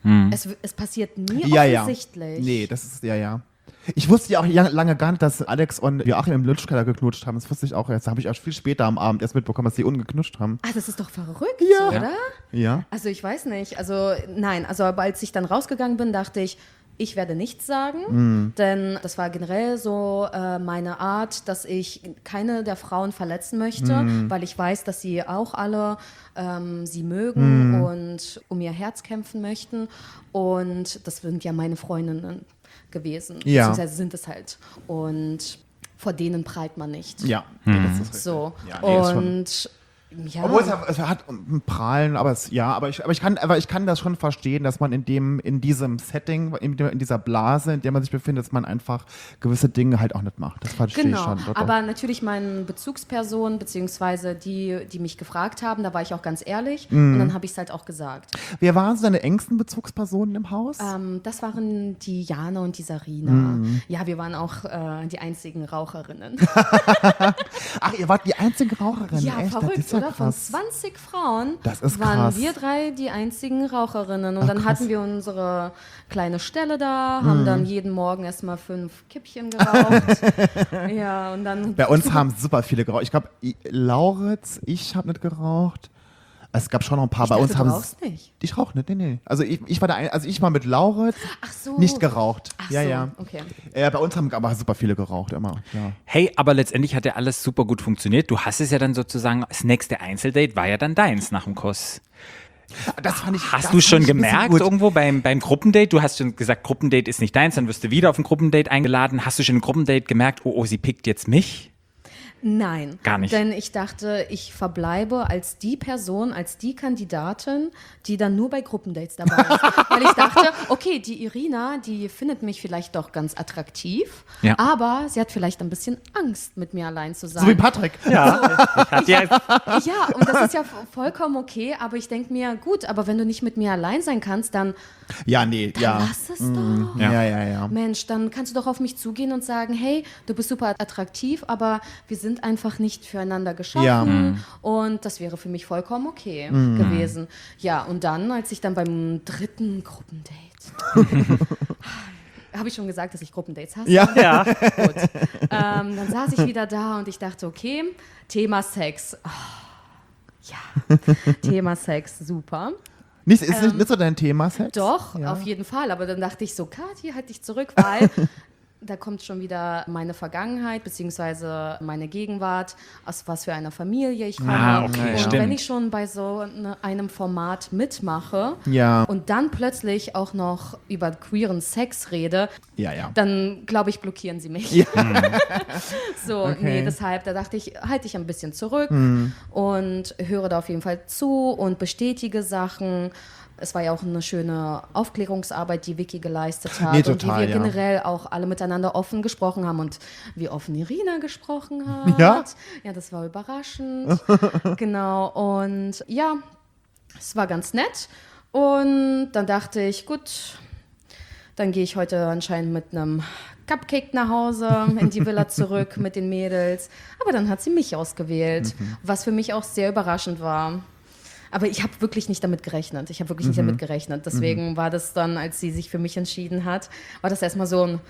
Es passiert nie offensichtlich. Nee, das ist, ja. Ich wusste ja auch lange gar nicht, dass Alex und Joachim im Lutschkeller geknutscht haben. Das wusste ich auch erst. Da habe ich auch viel später am Abend erst mitbekommen, dass die ungeknutscht haben. Ah, das ist doch verrückt, Ja. oder? Ja. Also ich weiß nicht. Also nein, also aber als ich dann rausgegangen bin, dachte ich werde nichts sagen, denn das war generell so meine Art, dass ich keine der Frauen verletzen möchte, weil ich weiß, dass sie auch alle sie mögen und um ihr Herz kämpfen möchten. Und das sind ja meine Freundinnen gewesen, Ja. beziehungsweise sind es halt. Und vor denen prallt man nicht. Ja. Das ist richtig. So. Ja, nee, ist schon- Und ja. Obwohl es hat ein Prahlen, aber ich kann das schon verstehen, dass man in diesem Setting, in dieser Blase, in der man sich befindet, dass man einfach gewisse Dinge halt auch nicht macht. Das verstehe ich Genau, schon. Doch, doch. aber natürlich meine Bezugspersonen, beziehungsweise die mich gefragt haben, da war ich auch ganz ehrlich und dann habe ich es halt auch gesagt. Wer waren so deine engsten Bezugspersonen im Haus? Das waren die Jana und die Sarina. Ja, wir waren auch die einzigen Raucherinnen. Ach, ihr wart die einzige Raucherin. Ja, echt? Das verrückt, ist ja oder? Von krass. 20 Frauen Das ist waren krass. wir 3 die einzigen Raucherinnen. Und Ach, dann krass. hatten wir unsere kleine Stelle da, haben dann jeden Morgen erstmal 5 Kippchen geraucht. Ja, und dann. Bei uns haben super viele geraucht. Ich glaube, Lauritz, ich habe nicht geraucht. Es gab schon noch ein paar. Bei dachte, uns du haben rauchst nicht. Ich rauche nicht, nee. Also ich war ich war mit Lauritz Ach so. nicht geraucht. Ach ja, so, ja. okay. Bei uns haben aber super viele geraucht immer. Ja. Hey, aber letztendlich hat ja alles super gut funktioniert. Du hast es ja dann sozusagen, das nächste Einzeldate war ja dann deins nach dem Kuss. Das fand ich, Hast das du fand schon ich ein bisschen gemerkt gut. irgendwo beim Gruppendate? Du hast schon gesagt, Gruppendate ist nicht deins, dann wirst du wieder auf ein Gruppendate eingeladen. Hast du schon im Gruppendate gemerkt, oh, sie pickt jetzt mich? Nein. Gar nicht. Denn ich dachte, ich verbleibe als die Person, als die Kandidatin, die dann nur bei Gruppendates dabei ist. Weil ich dachte, okay, die Irina, die findet mich vielleicht doch ganz attraktiv, Ja. aber sie hat vielleicht ein bisschen Angst, mit mir allein zu sein. So wie Patrick. Ja. Hat ja, Ja, und das ist ja vollkommen okay, aber ich denke mir, gut, aber wenn du nicht mit mir allein sein kannst, dann Ja, nee, ja. lass es doch. Ja. Mensch, dann kannst du doch auf mich zugehen und sagen, hey, du bist super attraktiv, aber wir sind einfach nicht füreinander geschaffen Ja. und das wäre für mich vollkommen okay gewesen. Ja, und dann, als ich dann beim 3. Gruppendate, habe ich schon gesagt, dass ich Gruppendates hasse? Ja. ja. Gut. Dann saß ich wieder da und ich dachte, okay, Thema Sex. Oh, ja, Thema Sex, super. Ist nicht so dein Thema, Sex? Doch, Ja. auf jeden Fall. Aber dann dachte ich so, Kathi, halt dich zurück, weil da kommt schon wieder meine Vergangenheit beziehungsweise meine Gegenwart, aus was für einer Familie ich komme. Ah, okay, und stimmt. wenn ich schon bei so einem Format mitmache Ja. und dann plötzlich auch noch über queeren Sex rede, Ja. dann glaube ich, blockieren sie mich. Ja. So, Okay. nee, deshalb, da dachte ich, halte ich ein bisschen zurück und höre da auf jeden Fall zu und bestätige Sachen. Es war ja auch eine schöne Aufklärungsarbeit, die Vicky geleistet hat Nee, und total, wie wir ja. generell auch alle miteinander offen gesprochen haben und wie offen Irina gesprochen hat. Ja? Ja, das war überraschend. Genau, und ja, es war ganz nett. Und dann dachte ich, gut, dann gehe ich heute anscheinend mit einem Cupcake nach Hause, in die Villa zurück mit den Mädels. Aber dann hat sie mich ausgewählt, was für mich auch sehr überraschend war. Aber ich habe wirklich nicht damit gerechnet. Deswegen war das dann, als sie sich für mich entschieden hat, war das erstmal so ein,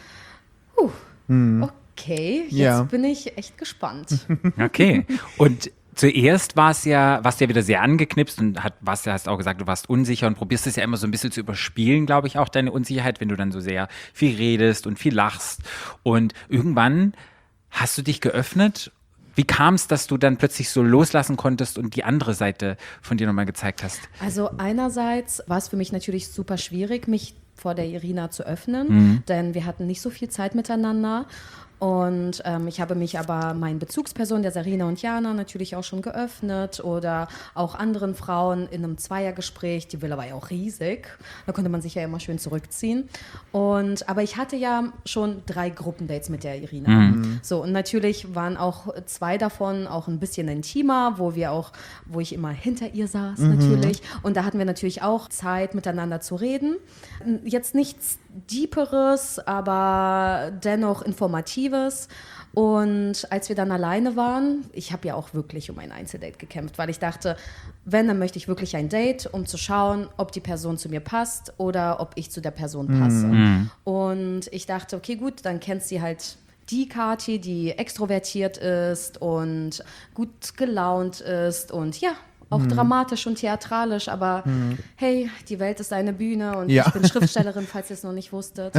okay, jetzt Ja. bin ich echt gespannt. Okay. Und zuerst warst du ja wieder sehr angeknipst und hast auch gesagt, du warst unsicher und probierst es ja immer so ein bisschen zu überspielen, glaube ich, auch deine Unsicherheit, wenn du dann so sehr viel redest und viel lachst. Und irgendwann hast du dich geöffnet. Wie kam es, dass du dann plötzlich so loslassen konntest und die andere Seite von dir nochmal gezeigt hast? Also einerseits war es für mich natürlich super schwierig, mich vor der Irina zu öffnen, denn wir hatten nicht so viel Zeit miteinander. Und ich habe mich aber meinen Bezugspersonen, der Sarina und Jana, natürlich auch schon geöffnet oder auch anderen Frauen in einem Zweiergespräch. Die Villa war ja auch riesig, da konnte man sich ja immer schön zurückziehen. Aber ich hatte ja schon 3 Gruppendates mit der Irina. So, und natürlich waren auch 2 davon auch ein bisschen intimer, wo ich immer hinter ihr saß natürlich. Und da hatten wir natürlich auch Zeit, miteinander zu reden. Jetzt nichts Deeperes, aber dennoch Informatives. Und als wir dann alleine waren, ich habe ja auch wirklich um ein Einzeldate gekämpft, weil ich dachte, wenn, dann möchte ich wirklich ein Date, um zu schauen, ob die Person zu mir passt oder ob ich zu der Person passe. Und ich dachte, okay, gut, dann kennt sie halt die Kathi, die extrovertiert ist und gut gelaunt ist und ja, auch dramatisch und theatralisch, aber hey, die Welt ist eine Bühne und ich bin Schriftstellerin, falls ihr es noch nicht wusstet.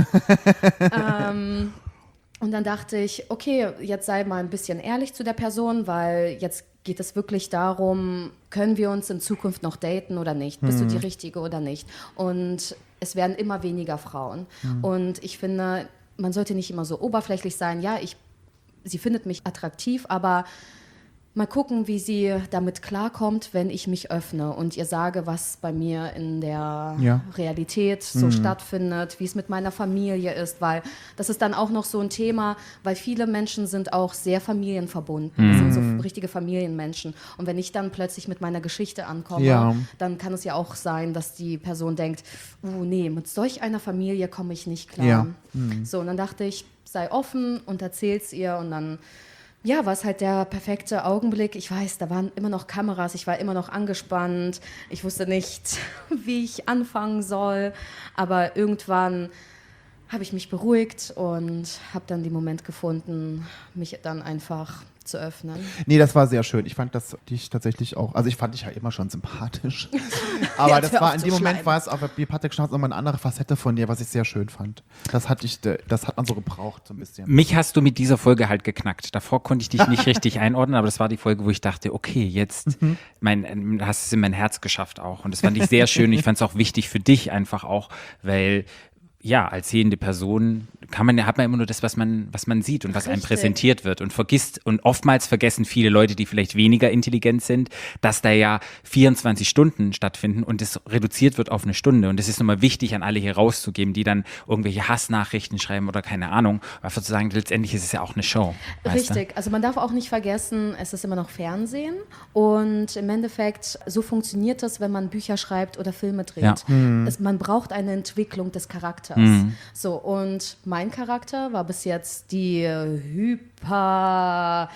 Und dann dachte ich, okay, jetzt sei mal ein bisschen ehrlich zu der Person, weil jetzt geht es wirklich darum, können wir uns in Zukunft noch daten oder nicht? Bist du die Richtige oder nicht? Und es werden immer weniger Frauen. Und ich finde, man sollte nicht immer so oberflächlich sein. Ja, sie findet mich attraktiv, aber mal gucken, wie sie damit klarkommt, wenn ich mich öffne und ihr sage, was bei mir in der Realität so stattfindet, wie es mit meiner Familie ist, weil das ist dann auch noch so ein Thema, weil viele Menschen sind auch sehr familienverbunden, das sind so richtige Familienmenschen und wenn ich dann plötzlich mit meiner Geschichte ankomme, dann kann es ja auch sein, dass die Person denkt, nee, mit solch einer Familie komme ich nicht klar. So, und dann dachte ich, sei offen und erzähl's ihr und dann war es halt der perfekte Augenblick. Ich weiß, da waren immer noch Kameras, ich war immer noch angespannt. Ich wusste nicht, wie ich anfangen soll. Aber irgendwann habe ich mich beruhigt und habe dann den Moment gefunden, mich dann einfach zu öffnen. Nee, das war sehr schön. Ich fand dich tatsächlich auch, also ich fand dich ja immer schon sympathisch. Aber das war in dem Moment, war es auch, wie Patrick Schnauz, nochmal eine andere Facette von dir, was ich sehr schön fand. Das hat man so gebraucht, so ein bisschen. Mich hast du mit dieser Folge halt geknackt. Davor konnte ich dich nicht richtig einordnen, aber das war die Folge, wo ich dachte, okay, jetzt hast es in mein Herz geschafft auch. Und das fand ich sehr schön. Ich fand es auch wichtig für dich einfach auch, weil ja, als sehende Person hat man immer nur das, was man sieht und was einem präsentiert wird und oftmals vergessen viele Leute, die vielleicht weniger intelligent sind, dass da ja 24 Stunden stattfinden und es reduziert wird auf eine Stunde und es ist nochmal wichtig, an alle hier rauszugeben, die dann irgendwelche Hassnachrichten schreiben oder keine Ahnung, einfach zu sagen, letztendlich ist es ja auch eine Show. Richtig, also man darf auch nicht vergessen, es ist immer noch Fernsehen und im Endeffekt, so funktioniert das, wenn man Bücher schreibt oder Filme dreht. Ja. Man braucht eine Entwicklung des Charakters. So, und mein Charakter war bis jetzt die hyper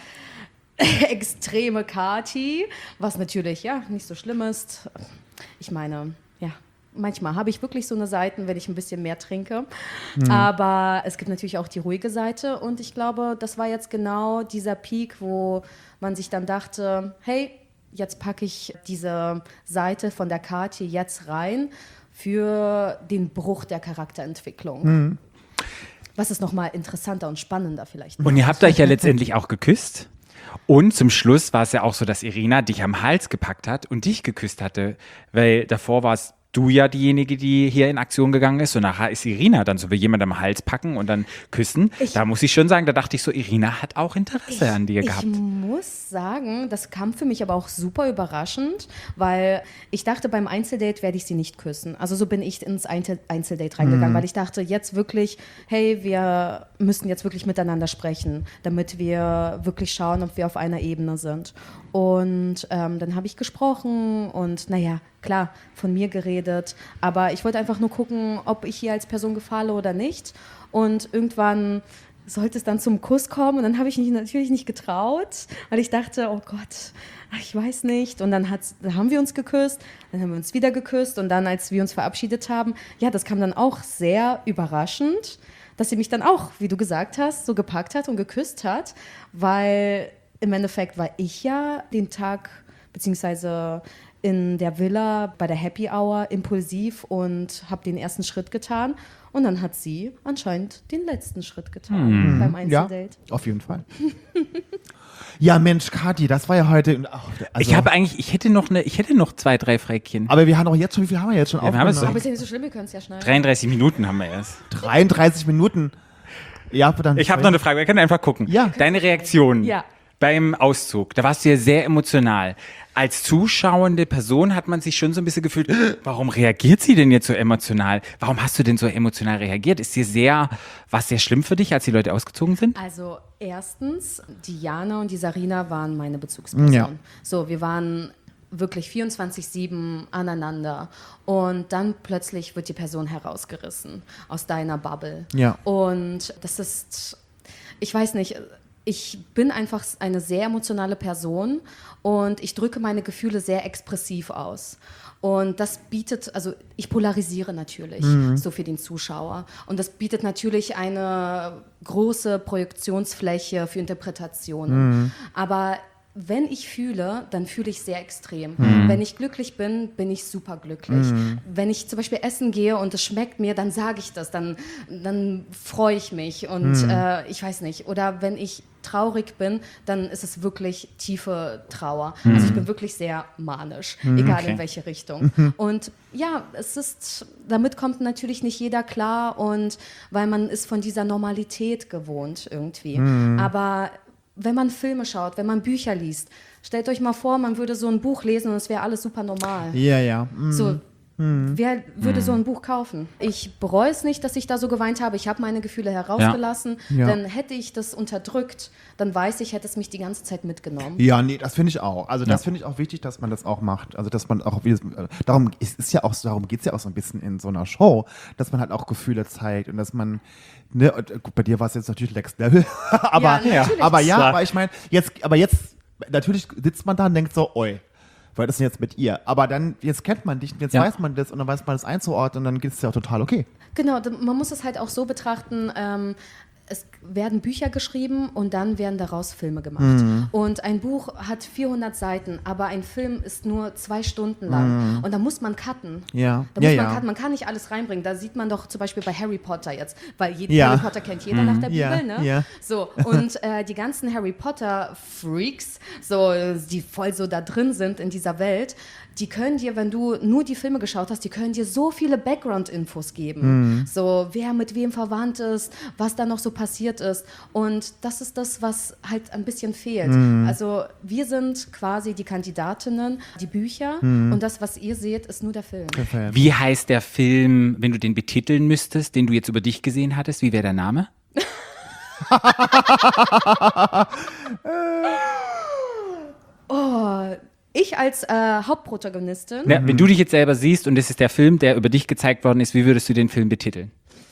extreme Kathi, was natürlich nicht so schlimm ist. Ich meine, manchmal habe ich wirklich so eine Seite, wenn ich ein bisschen mehr trinke. Aber es gibt natürlich auch die ruhige Seite und ich glaube, das war jetzt genau dieser Peak, wo man sich dann dachte, hey, jetzt packe ich diese Seite von der Kathi jetzt rein für den Bruch der Charakterentwicklung. Was ist nochmal interessanter und spannender vielleicht. Und ihr habt euch ja letztendlich auch geküsst. Und zum Schluss war es ja auch so, dass Irina dich am Hals gepackt hat und dich geküsst hatte. Weil davor war es du ja diejenige, die hier in Aktion gegangen ist. Und nachher ist Irina dann so wie jemand am Hals packen und dann küssen. Da muss ich schon sagen, da dachte ich so, Irina hat auch Interesse an dir gehabt. Ich muss sagen, das kam für mich aber auch super überraschend, weil ich dachte, beim Einzeldate werde ich sie nicht küssen. Also so bin ich ins Einzeldate reingegangen, weil ich dachte jetzt wirklich, hey, wir müssen jetzt wirklich miteinander sprechen, damit wir wirklich schauen, ob wir auf einer Ebene sind. Und dann habe ich gesprochen und naja, klar, von mir geredet, aber ich wollte einfach nur gucken, ob ich hier als Person gefalle oder nicht. Und irgendwann sollte es dann zum Kuss kommen und dann habe ich mich natürlich nicht getraut, weil ich dachte, oh Gott, ich weiß nicht. Und dann haben wir uns geküsst, dann haben wir uns wieder geküsst und dann, als wir uns verabschiedet haben, das kam dann auch sehr überraschend, dass sie mich dann auch, wie du gesagt hast, so gepackt hat und geküsst hat, weil im Endeffekt war ich ja den Tag, beziehungsweise in der Villa bei der Happy Hour impulsiv und habe den ersten Schritt getan. Und dann hat sie anscheinend den letzten Schritt getan beim Einzeldate. Ja, auf jeden Fall. Ja, Mensch, Kathi, das war ja heute. Ich hätte noch 2, 3 Fräckchen. Aber wir haben doch jetzt schon, wie viel haben wir jetzt schon aufgenommen? Aber ist ja nicht so schlimm, wir können es ja schnell. 33 Minuten haben wir erst. 33 Minuten? Ja, aber dann Ich habe noch eine Frage, wir können einfach gucken. Ja. Deine Reaktion Ja. beim Auszug, da warst du ja sehr emotional. Als zuschauende Person hat man sich schon so ein bisschen gefühlt, warum reagiert sie denn jetzt so emotional? Warum hast du denn so emotional reagiert? War es sehr schlimm für dich, als die Leute ausgezogen sind? Also erstens, die Jana und die Sarina waren meine Bezugsperson. Ja. So, wir waren wirklich 24/7 aneinander und dann plötzlich wird die Person herausgerissen aus deiner Bubble. Ja. Und das ist, ich weiß nicht, ich bin einfach eine sehr emotionale Person und ich drücke meine Gefühle sehr expressiv aus. Und das bietet, also ich polarisiere natürlich so für den Zuschauer. Und das bietet natürlich eine große Projektionsfläche für Interpretationen. Aber wenn ich fühle, dann fühle ich sehr extrem. Wenn ich glücklich bin, bin ich super glücklich. Wenn ich zum Beispiel essen gehe und es schmeckt mir, dann sage ich das, dann freue ich mich und ich weiß nicht. Oder wenn ich traurig bin, dann ist es wirklich tiefe Trauer. Also ich bin wirklich sehr manisch, egal in welche Richtung. Und ja, damit kommt natürlich nicht jeder klar und weil man ist von dieser Normalität gewohnt irgendwie. Aber wenn man Filme schaut, wenn man Bücher liest, stellt euch mal vor, man würde so ein Buch lesen und es wäre alles super normal. Ja. So, wer würde so ein Buch kaufen? Ich bereue es nicht, dass ich da so geweint habe. Ich habe meine Gefühle herausgelassen. Ja. Denn hätte ich das unterdrückt, dann weiß ich, hätte es mich die ganze Zeit mitgenommen. Ja, nee, das finde ich auch. Also das finde ich auch wichtig, dass man das auch macht. Also dass man auch, darum geht es ja auch so ein bisschen in so einer Show, dass man halt auch Gefühle zeigt und dass man, ne, und gut, bei dir war es jetzt natürlich Next Level, aber natürlich. aber ich meine, jetzt natürlich sitzt man da und denkt so, oi, was ist denn jetzt mit ihr? Aber dann, jetzt kennt man dich, jetzt weiß man das und dann weiß man das einzuordnen und dann geht es ja auch total okay. Genau, man muss es halt auch so betrachten, es werden Bücher geschrieben und dann werden daraus Filme gemacht. Und ein Buch hat 400 Seiten, aber ein Film ist nur 2 Stunden lang. Und da muss man cutten. Ja. Da muss Ja, man ja. cutten. Man kann nicht alles reinbringen. Da sieht man doch zum Beispiel bei Harry Potter jetzt, weil Ja. Harry Potter kennt jeder nach der Ja, Bibel, ne? ja. So, und die ganzen Harry Potter-Freaks, so, die voll so da drin sind in dieser Welt, die können dir, wenn du nur die Filme geschaut hast, die können dir so viele Background-Infos geben. So, wer mit wem verwandt ist, was da noch so passiert ist. Und das ist das, was halt ein bisschen fehlt. Also wir sind quasi die Kandidatinnen, die Bücher und das, was ihr seht, ist nur der Film. Wie heißt der Film, wenn du den betiteln müsstest, den du jetzt über dich gesehen hattest? Wie wäre der Name? Ich als Hauptprotagonistin, Ja, wenn du dich jetzt selber siehst und es ist der Film, der über dich gezeigt worden ist, wie würdest du den Film betiteln?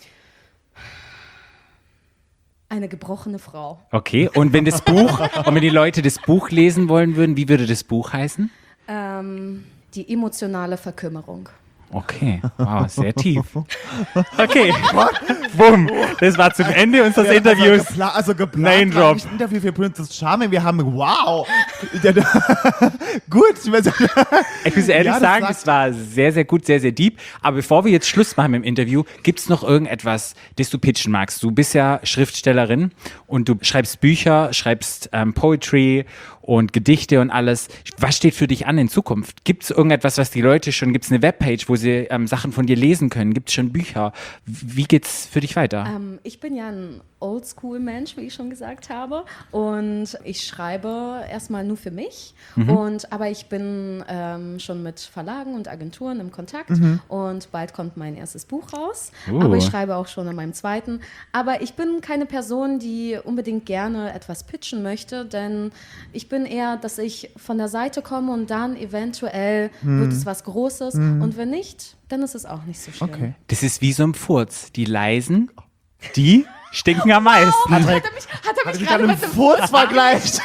eine gebrochene Frau. Okay, und wenn die Leute das Buch lesen wollen würden, wie würde das Buch heißen? Die emotionale Verkümmerung. Okay, wow, sehr tief. Okay, bumm, das war zum Ende unseres Interviews. Also geplant Name war Drop. nicht ein Interview für Princess Charming. Wir haben, wow. Gut. Ich muss ehrlich Ja, das sagen, sagt- es war sehr, sehr gut, sehr, sehr deep. Aber bevor wir jetzt Schluss machen mit dem Interview, gibt es noch irgendetwas, das du pitchen magst? Du bist ja Schriftstellerin und du schreibst Bücher, schreibst Poetry und Gedichte und alles. Was steht für dich an in Zukunft? Gibt es irgendetwas, was die Leute schon, gibt es eine Webpage, wo sie Sachen von dir lesen können? Gibt es schon Bücher? Wie geht's für dich weiter? Ich bin ja ein Oldschool-Mensch, wie ich schon gesagt habe. Und ich schreibe erstmal nur für mich. Aber ich bin schon mit Verlagen und Agenturen im Kontakt. Und bald kommt mein erstes Buch raus. Aber ich schreibe auch schon an meinem zweiten. Aber ich bin keine Person, die unbedingt gerne etwas pitchen möchte. Denn ich bin eher, dass ich von der Seite komme und dann eventuell wird es was Großes. Und wenn nicht, dann ist es auch nicht so schlimm. Okay. Das ist wie so ein Furz. Die leisen, die stinken am meisten. Hat er mich gerade mit dem Furz vergleicht.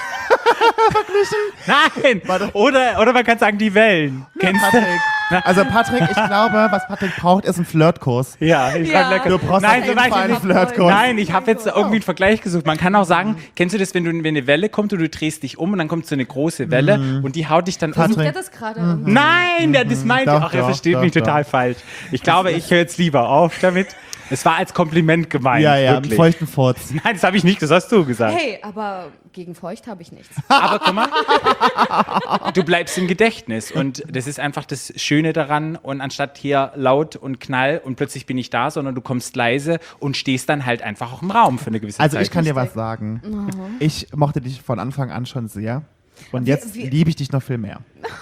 Nein! Oder man kann sagen, die Wellen. Kennst du? Patrick. Also Patrick, ich glaube, was Patrick braucht, ist ein Flirtkurs. Ja, ich Ja. fand lecker. Du brauchst Nein, auf so jeden weit Fall einen nicht. Flirtkurs. Nein, ich habe jetzt irgendwie einen Vergleich gesucht. Man kann auch sagen, kennst du das, wenn eine Welle kommt und du drehst dich um und dann kommt so eine große Welle und die haut dich dann um. Sucht Patrick. er das gerade irgendwie? Nein, das meinte Doch, ach, er doch, versteht doch, mich doch. total falsch. Ich glaube, ich höre jetzt lieber auf damit. Es war als Kompliment gemeint. Ja, einen wirklich. feuchten Furz. Nein, das habe ich nicht, das hast du gesagt. Hey, aber gegen feucht habe ich nichts. Aber guck mal, du bleibst im Gedächtnis und das ist einfach das Schöne daran und anstatt hier laut und Knall und plötzlich bin ich da, sondern du kommst leise und stehst dann halt einfach auch im Raum für eine gewisse Also Zeit. ich kann dir was sagen. Ich mochte dich von Anfang an schon sehr. Und jetzt wie- liebe ich dich noch viel mehr.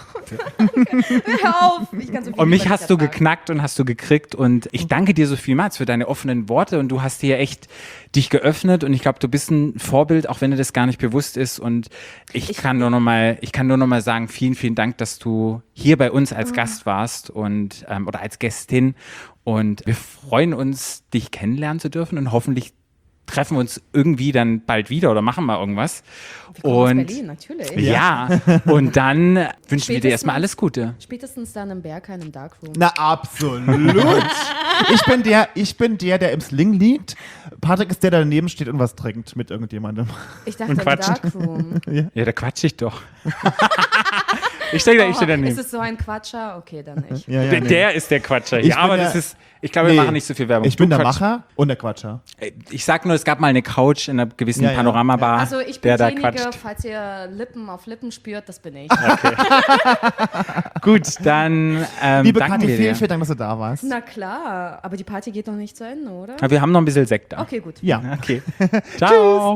Hör auf! Ich kann so viel Und mich über hast dich du ertragen. geknackt und hast du gekriegt und ich danke dir so vielmals für deine offenen Worte und du hast hier echt dich geöffnet und ich glaube, du bist ein Vorbild, auch wenn dir das gar nicht bewusst ist und ich kann nur noch mal sagen, vielen, vielen Dank, dass du hier bei uns als Gast warst und oder als Gästin und wir freuen uns, dich kennenlernen zu dürfen und hoffentlich treffen wir uns irgendwie dann bald wieder oder machen mal irgendwas. Wir kommen aus Und Berlin, natürlich. ja, und dann wünschen wir dir erstmal Spätestens- alles Gute. Spätestens dann im Berghain im Darkroom. Na, absolut. Ich bin der im Sling liegt. Patrick ist der daneben steht und was trinkt mit irgendjemandem. Ich dachte Und im quatschen. Darkroom. Ja, da quatsch ich doch. Ich stehe Ist daneben. es so ein Quatscher? Okay, dann nicht. Ja, ja, Der, nee. der ist der Quatscher. Ich Ja, bin aber der- das ist, ich glaube, wir Nee. machen nicht so viel Werbung. Ich bin Du der quatsch- Macher und der Quatscher. Ich sag nur, es gab mal eine Couch in einer gewissen Ja, ja. Panoramabar, Also ich bin der da diejenige, quatscht. falls ihr Lippen auf Lippen spürt, das bin ich. Gut, dann Liebe danken Kathi, wir vielen, dir. vielen Dank, dass du da warst. Na klar, aber die Party geht noch nicht zu Ende, oder? Aber wir haben noch ein bisschen Sekt da. Okay, gut. Ja. Okay. Ciao.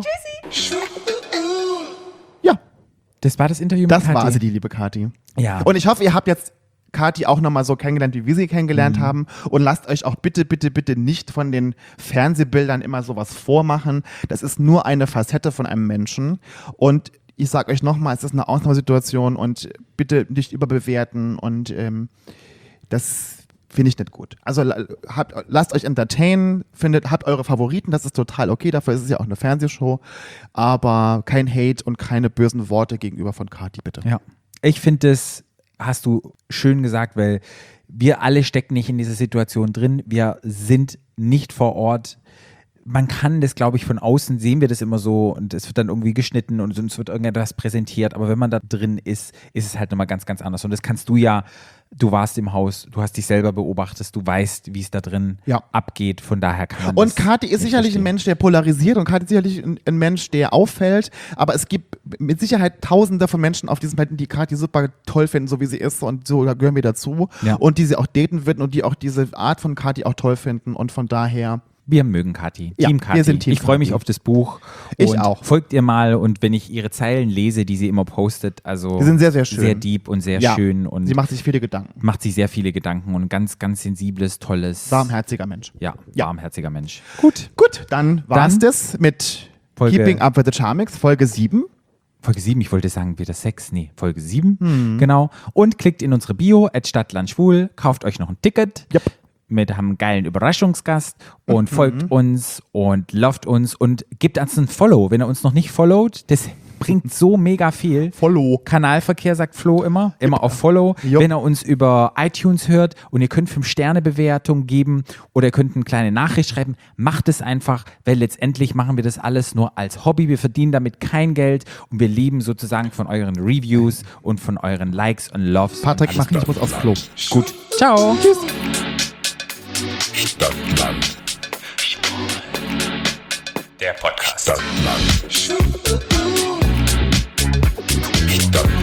Ja, Das war das Interview das mit war Kathi. also die liebe Kathi. Ja. Und ich hoffe, ihr habt jetzt Kathi auch nochmal so kennengelernt, wie wir sie kennengelernt haben. Und lasst euch auch bitte, bitte, bitte nicht von den Fernsehbildern immer sowas vormachen. Das ist nur eine Facette von einem Menschen. Und ich sag euch nochmal, es ist eine Ausnahmesituation und bitte nicht überbewerten. Und das finde ich nicht gut. Also lasst euch entertainen, habt eure Favoriten, das ist total okay. Dafür ist es ja auch eine Fernsehshow. Aber kein Hate und keine bösen Worte gegenüber von Kathi, bitte. Ja. Ich finde, das hast du schön gesagt, weil wir alle stecken nicht in dieser Situation drin. Wir sind nicht vor Ort. Man kann das, glaube ich, von außen sehen wir das immer so und es wird dann irgendwie geschnitten und uns wird irgendetwas präsentiert. Aber wenn man da drin ist, ist es halt nochmal ganz, ganz anders. Und das kannst du ja, du warst im Haus, du hast dich selber beobachtet, du weißt, wie es da drin abgeht. Von daher kann man Und das Kathi ist nicht sicherlich verstehen. ein Mensch, der polarisiert und Kathi ist sicherlich ein Mensch, der auffällt. Aber es gibt mit Sicherheit Tausende von Menschen auf diesem Planeten, die Kathi super toll finden, so wie sie ist und so, da gehören wir dazu. Ja. Und die sie auch daten würden und die auch diese Art von Kathi auch toll finden und von daher. Wir mögen Kathi. Ja, Team Kathi. wir sind Team ich freue mich Kathi. auf das Buch. Ich und auch. Folgt ihr mal und wenn ich ihre Zeilen lese, die sie immer postet, also Die sind sehr, sehr schön. sehr deep und sehr Ja, schön und sie macht sich viele Gedanken. macht sich sehr viele Gedanken und ein ganz, ganz sensibles, tolles, Warmherziger Mensch. ja, Ja. warmherziger Mensch. Gut, dann war's Dann das mit Folge- Keeping Up with the Charmix, Folge 7. Folge 7, ich wollte sagen wieder 6, nee, Folge 7, genau. Und klickt in unsere Bio, @Stadtlandschwul, kauft euch noch ein Ticket. Yep. Wir haben einen geilen Überraschungsgast und folgt uns und loved uns und gebt uns ein Follow. Wenn ihr uns noch nicht followt, das bringt so mega viel. Follow. Kanalverkehr sagt Flo immer auf Follow. Jupp. Wenn ihr uns über iTunes hört und ihr könnt 5-Sterne-Bewertung geben oder ihr könnt eine kleine Nachricht schreiben, macht es einfach, weil letztendlich machen wir das alles nur als Hobby. Wir verdienen damit kein Geld und wir leben sozusagen von euren Reviews und von euren Likes und Loves. Patrick, und mach nicht, ich muss aufs Klo. gut. Ciao. Tschüss. Stadtland. Der Podcast. Stadtland. Stadt.